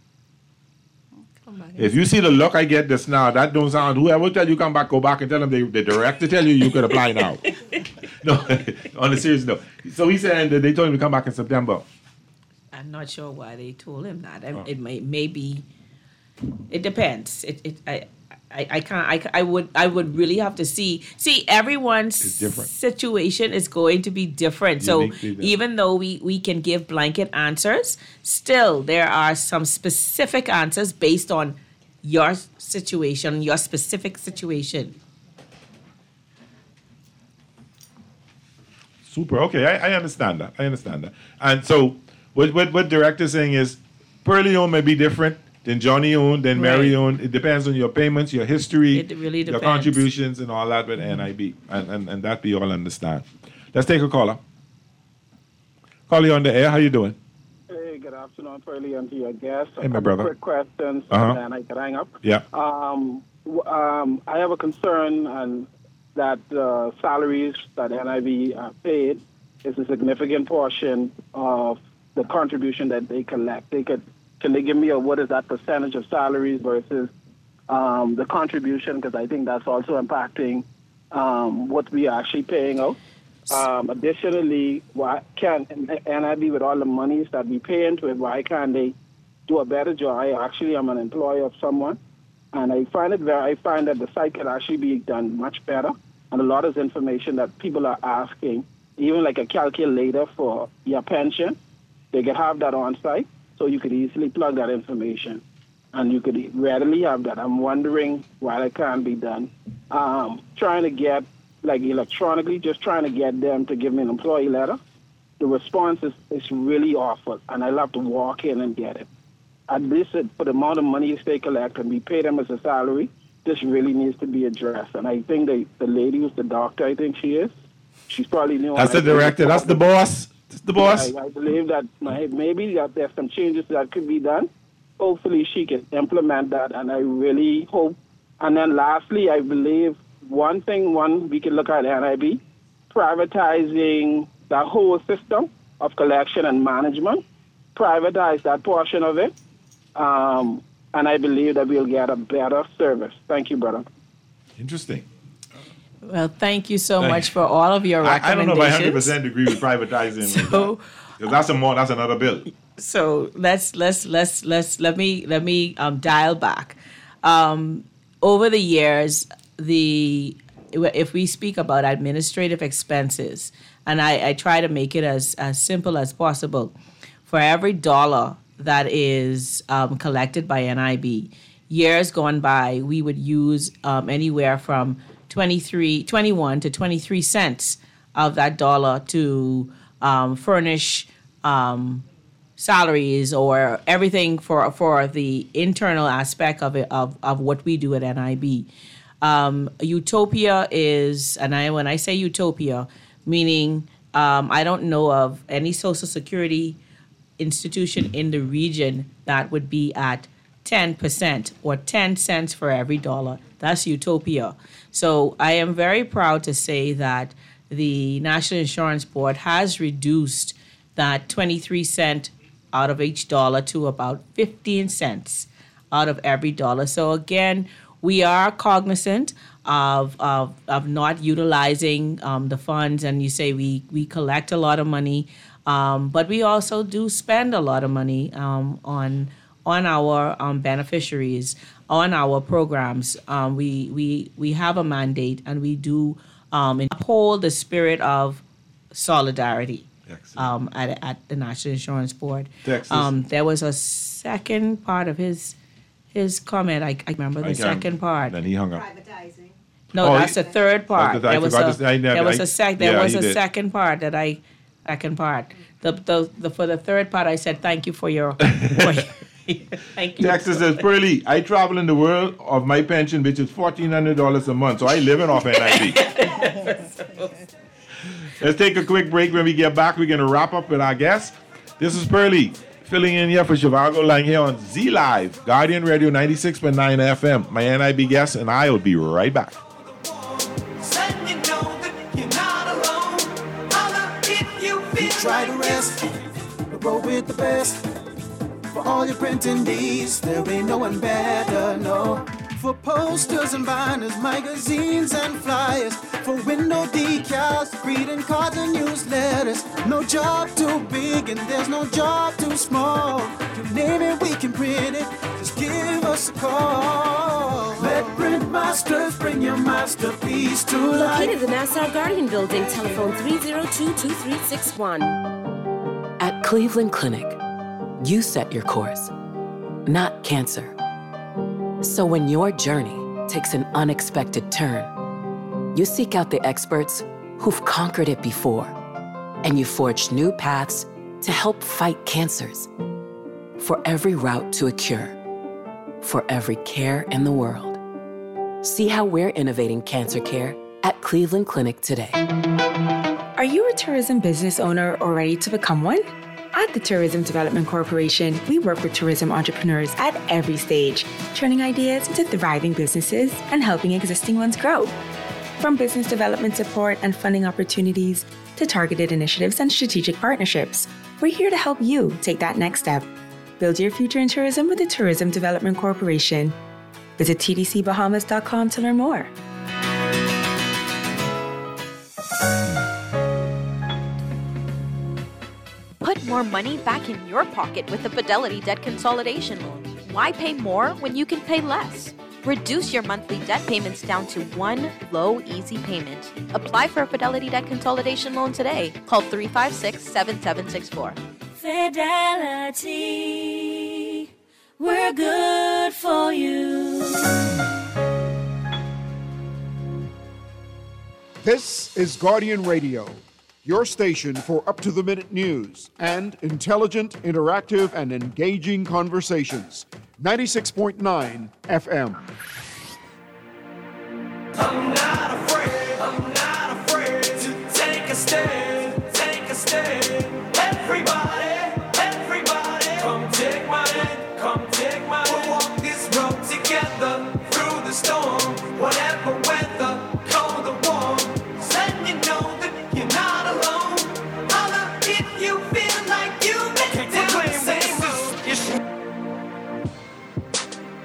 If you see the look I get this now, that don't sound, whoever tell you come back, go back and tell them the director tell you could apply now. No, on a serious note. So he said that they told him to come back in September. I'm not sure why they told him that. It may be. It depends. I can't. I would really have to see. Everyone's situation is going to be different. So even though we can give blanket answers, still there are some specific answers based on your situation, your specific situation. Super. Okay, I understand that. And so what director's saying is, Pearlie own may be different than Johnny own, than Mary own. It depends on your payments, your history, It really your depends. contributions, and all that with NIB, and that we all understand. Let's take a caller. Caller, you on the air. How you doing? Hey, good afternoon, Pearlie, and to your guest. Hey, my brother. Quick questions, Uh-huh. and then I can hang up. Yeah. I have a concern, and that salaries that NIB are paid is a significant portion of the contribution that they collect. Can they give me what is that percentage of salaries versus the contribution? Because I think that's also impacting what we are actually paying out. Additionally, why can't NIB, with all the monies that we pay into it, why can't they do a better job? I actually am an employee of someone, and I find that the site can actually be done much better, and a lot of information that people are asking, even like a calculator for your pension, they could have that on site, so you could easily plug that information, and you could readily have that. I'm wondering why that can't be done. Trying to get, like electronically, just trying to get them to give me an employee letter. The response is really awful, and I'll have to walk in and get it. At least for the amount of money they collect and we pay them as a salary, this really needs to be addressed. And I think the lady who's the doctor, I think she is, she's probably new. That's the director. That's the boss. That's the boss. I believe that maybe that there's some changes that could be done. Hopefully she can implement that, and I really hope. And then lastly, I believe one we can look at NIB, privatizing the whole system of collection and management, privatize that portion of it, and and I believe that we'll get a better service. Thank you, brother. Interesting. Well, thank you so much for all of your recommendations. I don't know if I 100% agree with privatizing. Because that's another bill. So let me dial back. Over the years, if we speak about administrative expenses, and I try to make it as simple as possible, for every dollar that is collected by NIB, years gone by, we would use anywhere from 21 to 23 cents of that dollar to furnish salaries or everything for the internal aspect of it, of what we do at NIB. Utopia is, and when I say utopia, meaning I don't know of any Social Security institution in the region that would be at 10% or 10 cents for every dollar. That's utopia. So I am very proud to say that the National Insurance Board has reduced that 23 cent out of each dollar to about 15 cents out of every dollar. So again, we are cognizant of not utilizing the funds, and you say we collect a lot of money, but we also do spend a lot of money on our beneficiaries, on our programs. We have a mandate, and we do uphold the spirit of solidarity at the National Insurance Board. There was a second part of his comment. I remember the second part. Then he hung up. Privatizing. No, that's the third part. There was a second part that I second part. For the third part, I said thank you for your. Thank you. Texas says, Pearlie, I travel in the world of my pension, which is $1,400 a month, so I living off NIB. Let's take a quick break. When we get back, we're going to wrap up with our guest. This is Pearlie, filling in here for Zhivago Lang here on Z Live, Guardian Radio 96.9 FM. My NIB guest and I will be right back. Try to rest, roll with the best. For all your printing needs, there ain't no one better, no. For posters and banners, magazines and flyers, for window decals, greeting cards and newsletters. No job too big and there's no job too small. You name it, we can print it, just give us a call. Let Print Masters bring your masterpiece to life. Located in the Nassau Guardian Building, telephone 302-2361. At Cleveland Clinic, you set your course, not cancer. So when your journey takes an unexpected turn, you seek out the experts who've conquered it before, and you forge new paths to help fight cancers. For every route to a cure, for every care in the world. See how we're innovating cancer care at Cleveland Clinic today. Are you a tourism business owner or ready to become one? At the Tourism Development Corporation, we work with tourism entrepreneurs at every stage, turning ideas into thriving businesses and helping existing ones grow. From business development support and funding opportunities to targeted initiatives and strategic partnerships, we're here to help you take that next step. Build your future in tourism with the Tourism Development Corporation. Visit tdcbahamas.com to learn more. Put more money back in your pocket with the Fidelity Debt Consolidation Loan. Why pay more when you can pay less? Reduce your monthly debt payments down to one low, easy payment. Apply for a Fidelity Debt Consolidation Loan today. Call 356-7764. Fidelity, we're good for you. This is Guardian Radio, your station for up-to-the-minute news and intelligent, interactive, and engaging conversations. 96.9 FM. I'm not afraid to take a stand, take a stand. Everybody, come take my hand, We'll walk this road together through the storm, whatever weather, cold or warm. Letting you know that you're not alone. Holla if you feel like you've been down the same road.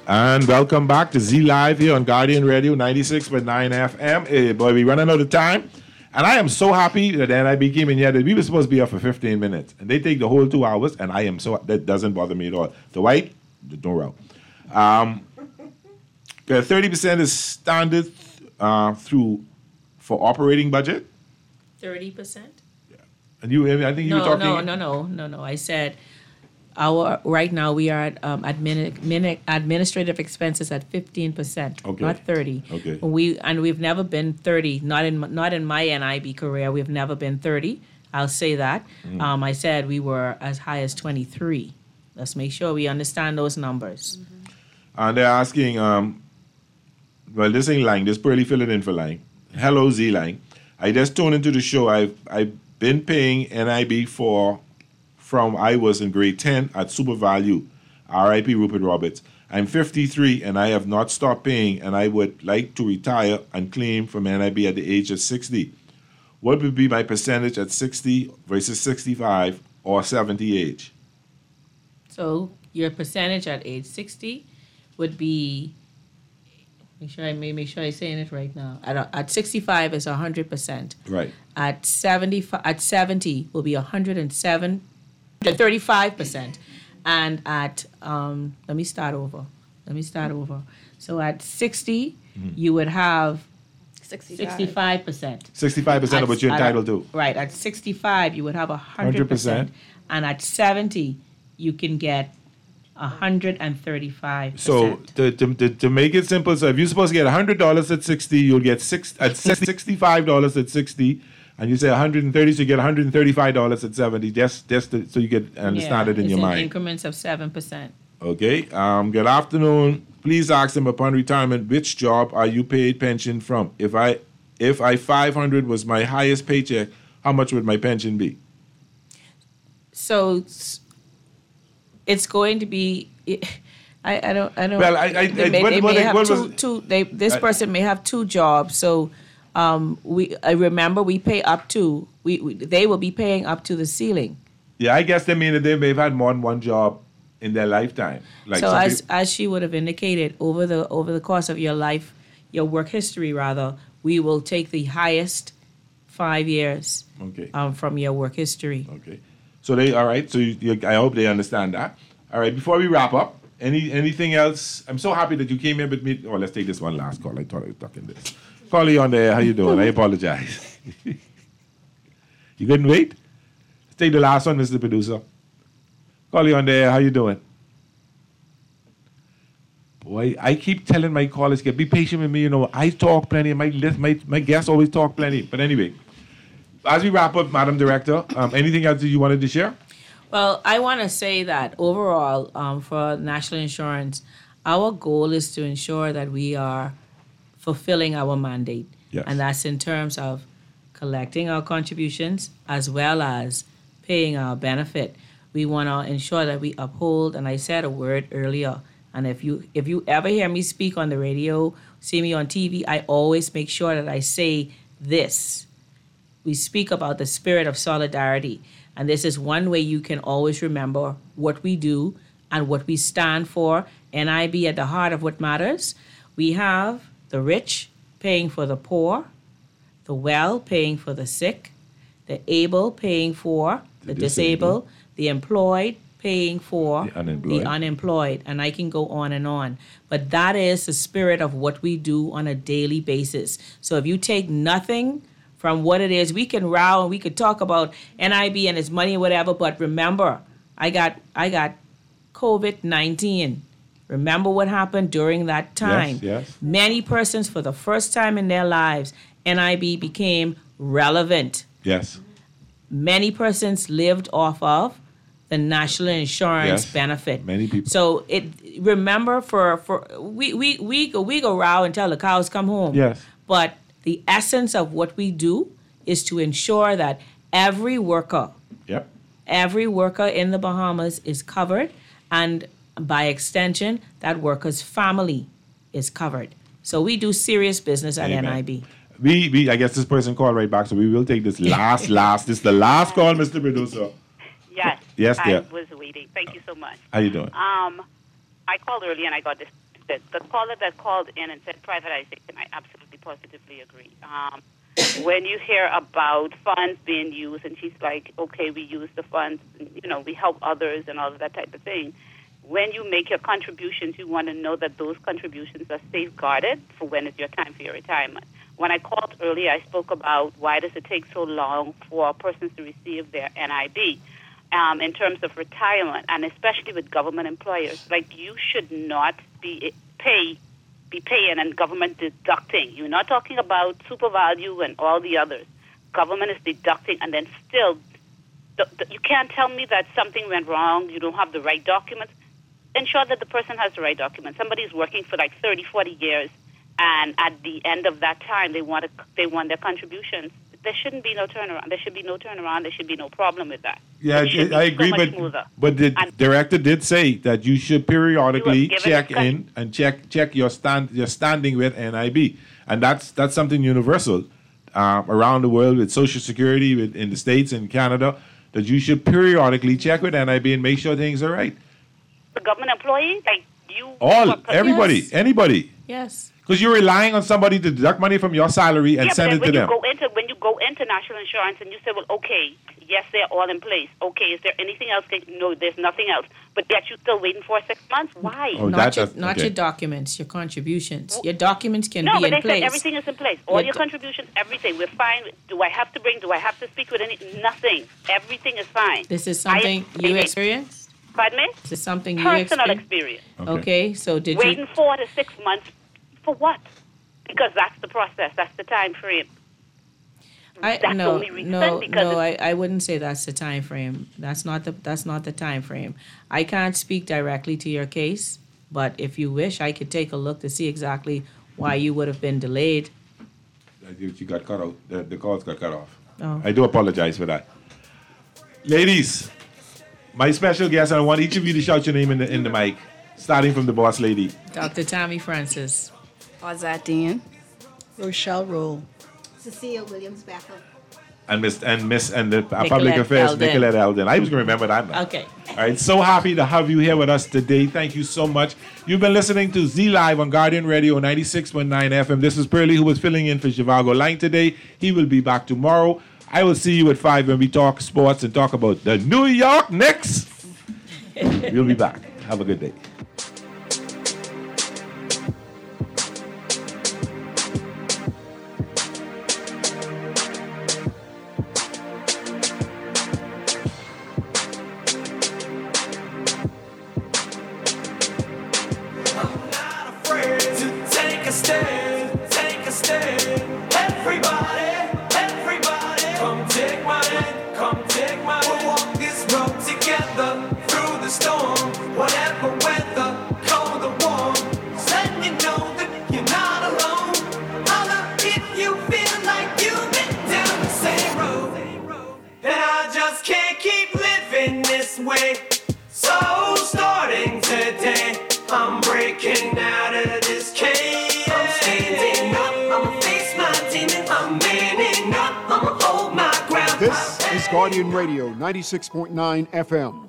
And welcome back to Z Live here on Guardian Radio 96.9 FM. Hey, boy, we running out of time. And I am so happy that NIB came in here. That we were supposed to be here for 15 minutes. And they take the whole 2 hours. And I am so, that doesn't bother me at all. The white, don't row. 30% is standard through for operating budget. 30%? And I think you were talking. No. I said right now we are at administrative expenses at 15%, Okay. not 30. Okay. We've never been 30. Not in my NIB career. We've never been 30. I'll say that. I said we were as high as 23. Let's make sure we understand those numbers. And they're asking, well, this ain't Lang. This Pearly fill it in for Lang. Hello, Z Lang. I just tuned into the show. I've been paying NIB from I was in grade 10 at Super Value, RIP Rupert Roberts. I'm 53 and I have not stopped paying, and I would like to retire and claim from NIB at the age of 60. What would be my percentage at 60 versus 65 or 70 age? So your percentage at age 60 would be, make sure I'm saying it right now. At 65 is 100%. Right. At 70 will be 135%. And at let me start over. So at 60, you would have 65%. 65% of what you're entitled to. Right. At 65, you would have 100%. And at 70, you can get 135%. So to make it simple, so if you're supposed to get $100 at 60, you'll get $65 at 60, and you say 130, so you get $135 at 70. Just so you get understand it in your mind. Increments of 7%. Okay. Good afternoon. Please ask them upon retirement, which job are you paid pension from? If I 500 was my highest paycheck, how much would my pension be? So it's going to be. I don't. Well, this person may have 2 jobs. So I remember we pay up to. They will be paying up to the ceiling. Yeah, I guess they mean that they may have had more than one job in their lifetime. Like so as she would have indicated, over the course of your life, your work history rather, we will take the highest 5 years. Okay. From your work history. Okay. So all right. So I hope they understand that. All right. Before we wrap up, anything else? I'm so happy that you came here with me. Oh, let's take this one last call. I thought I was talking this. Callie on the air. How you doing? I apologize. You couldn't wait? Let's take the last one, Mr. Producer. Callie on the air. How you doing? Boy, I keep telling my callers, be patient with me. You know, I talk plenty. My guests always talk plenty. But anyway, as we wrap up, Madam Director, anything else that you wanted to share? Well, I want to say that overall, for national insurance, our goal is to ensure that we are fulfilling our mandate. Yes. And that's in terms of collecting our contributions as well as paying our benefit. We want to ensure that we uphold, and I said a word earlier, and if you ever hear me speak on the radio, see me on TV, I always make sure that I say this. We speak about the spirit of solidarity. And this is one way you can always remember what we do and what we stand for. NIB at the heart of what matters. We have the rich paying for the poor, the well paying for the sick, the able paying for the disabled, the employed paying for the unemployed. And I can go on and on. But that is the spirit of what we do on a daily basis. So if you take nothing from what it is, we can row and we could talk about NIB and its money or whatever, but remember, I got COVID-19. Remember what happened during that time. Yes. Many persons, for the first time in their lives, NIB became relevant. Yes. Many persons lived off of the national insurance benefit. Many people. So remember we go row until the cows come home. Yes. But the essence of what we do is to ensure that every worker in the Bahamas is covered, and by extension, that worker's family is covered. So we do serious business at NIB. I guess this person called right back, so we will take this last. This is the last call, Mr. Producer. Yes. Yes, dear. I was waiting. Thank you so much. How you doing? I called early and I got it. The caller that called in and said privatization, I absolutely positively agree. When you hear about funds being used, and she's like, okay, we use the funds, we help others and all of that type of thing. When you make your contributions, you want to know that those contributions are safeguarded for when it's your time for your retirement. When I called earlier, I spoke about why does it take so long for persons to receive their NIB in terms of retirement, and especially with government employers. Like, you should not be paying and government deducting. You're not talking about super value and all the others. Government is deducting, and then still, you can't tell me that something went wrong, you don't have the right documents. Ensure that the person has the right documents. Somebody's working for like 30, 40 years, and at the end of that time, they want their contributions. There shouldn't be no turnaround. There should be no turnaround. There should be no problem with that. Yeah, I agree, but the director did say that you should periodically check in and check your standing with NIB, and that's something universal around the world with Social Security in the States and Canada, that you should periodically check with NIB and make sure things are right. The government employee, like you, everybody, yes. Anybody. Yes. Because you're relying on somebody to deduct money from your salary and send it to them. When you go into national insurance and you say, well, okay, yes, they're all in place. Okay, is there anything else? No, there's nothing else. But yet you're still waiting for 6 months? Why? Not your documents, your contributions. Your documents can be in place. No, but they said everything is in place. All your contributions, everything. We're fine. Do I have to bring? Do I have to speak with any? Nothing. Everything is fine. This is something you experienced? Pardon me? This is something you Personal experience. Okay, so did waiting 4 to 6 months for what? Because that's the process. That's the time frame. I wouldn't say that's the time frame. That's not the time frame. I can't speak directly to your case, but if you wish, I could take a look to see exactly why you would have been delayed. You got cut out. The calls got cut off. Oh. I do apologize for that. Ladies, my special guest, and I want each of you to shout your name in the mic, starting from the boss lady. Dr. Tammy Francis. Ozadian. Rochelle Roll. Cecilia Williams-Becker. And the Public Affairs, Nicolette Eldon. I was going to remember that now. Okay. All right, so happy to have you here with us today. Thank you so much. You've been listening to Z Live on Guardian Radio 96.9 FM. This is Pearlie, who was filling in for Zhivago Lang today. He will be back tomorrow. I will see you at 5 when we talk sports and talk about the New York Knicks. We'll be back. Have a good day. This is Guardian Radio 96.9 FM.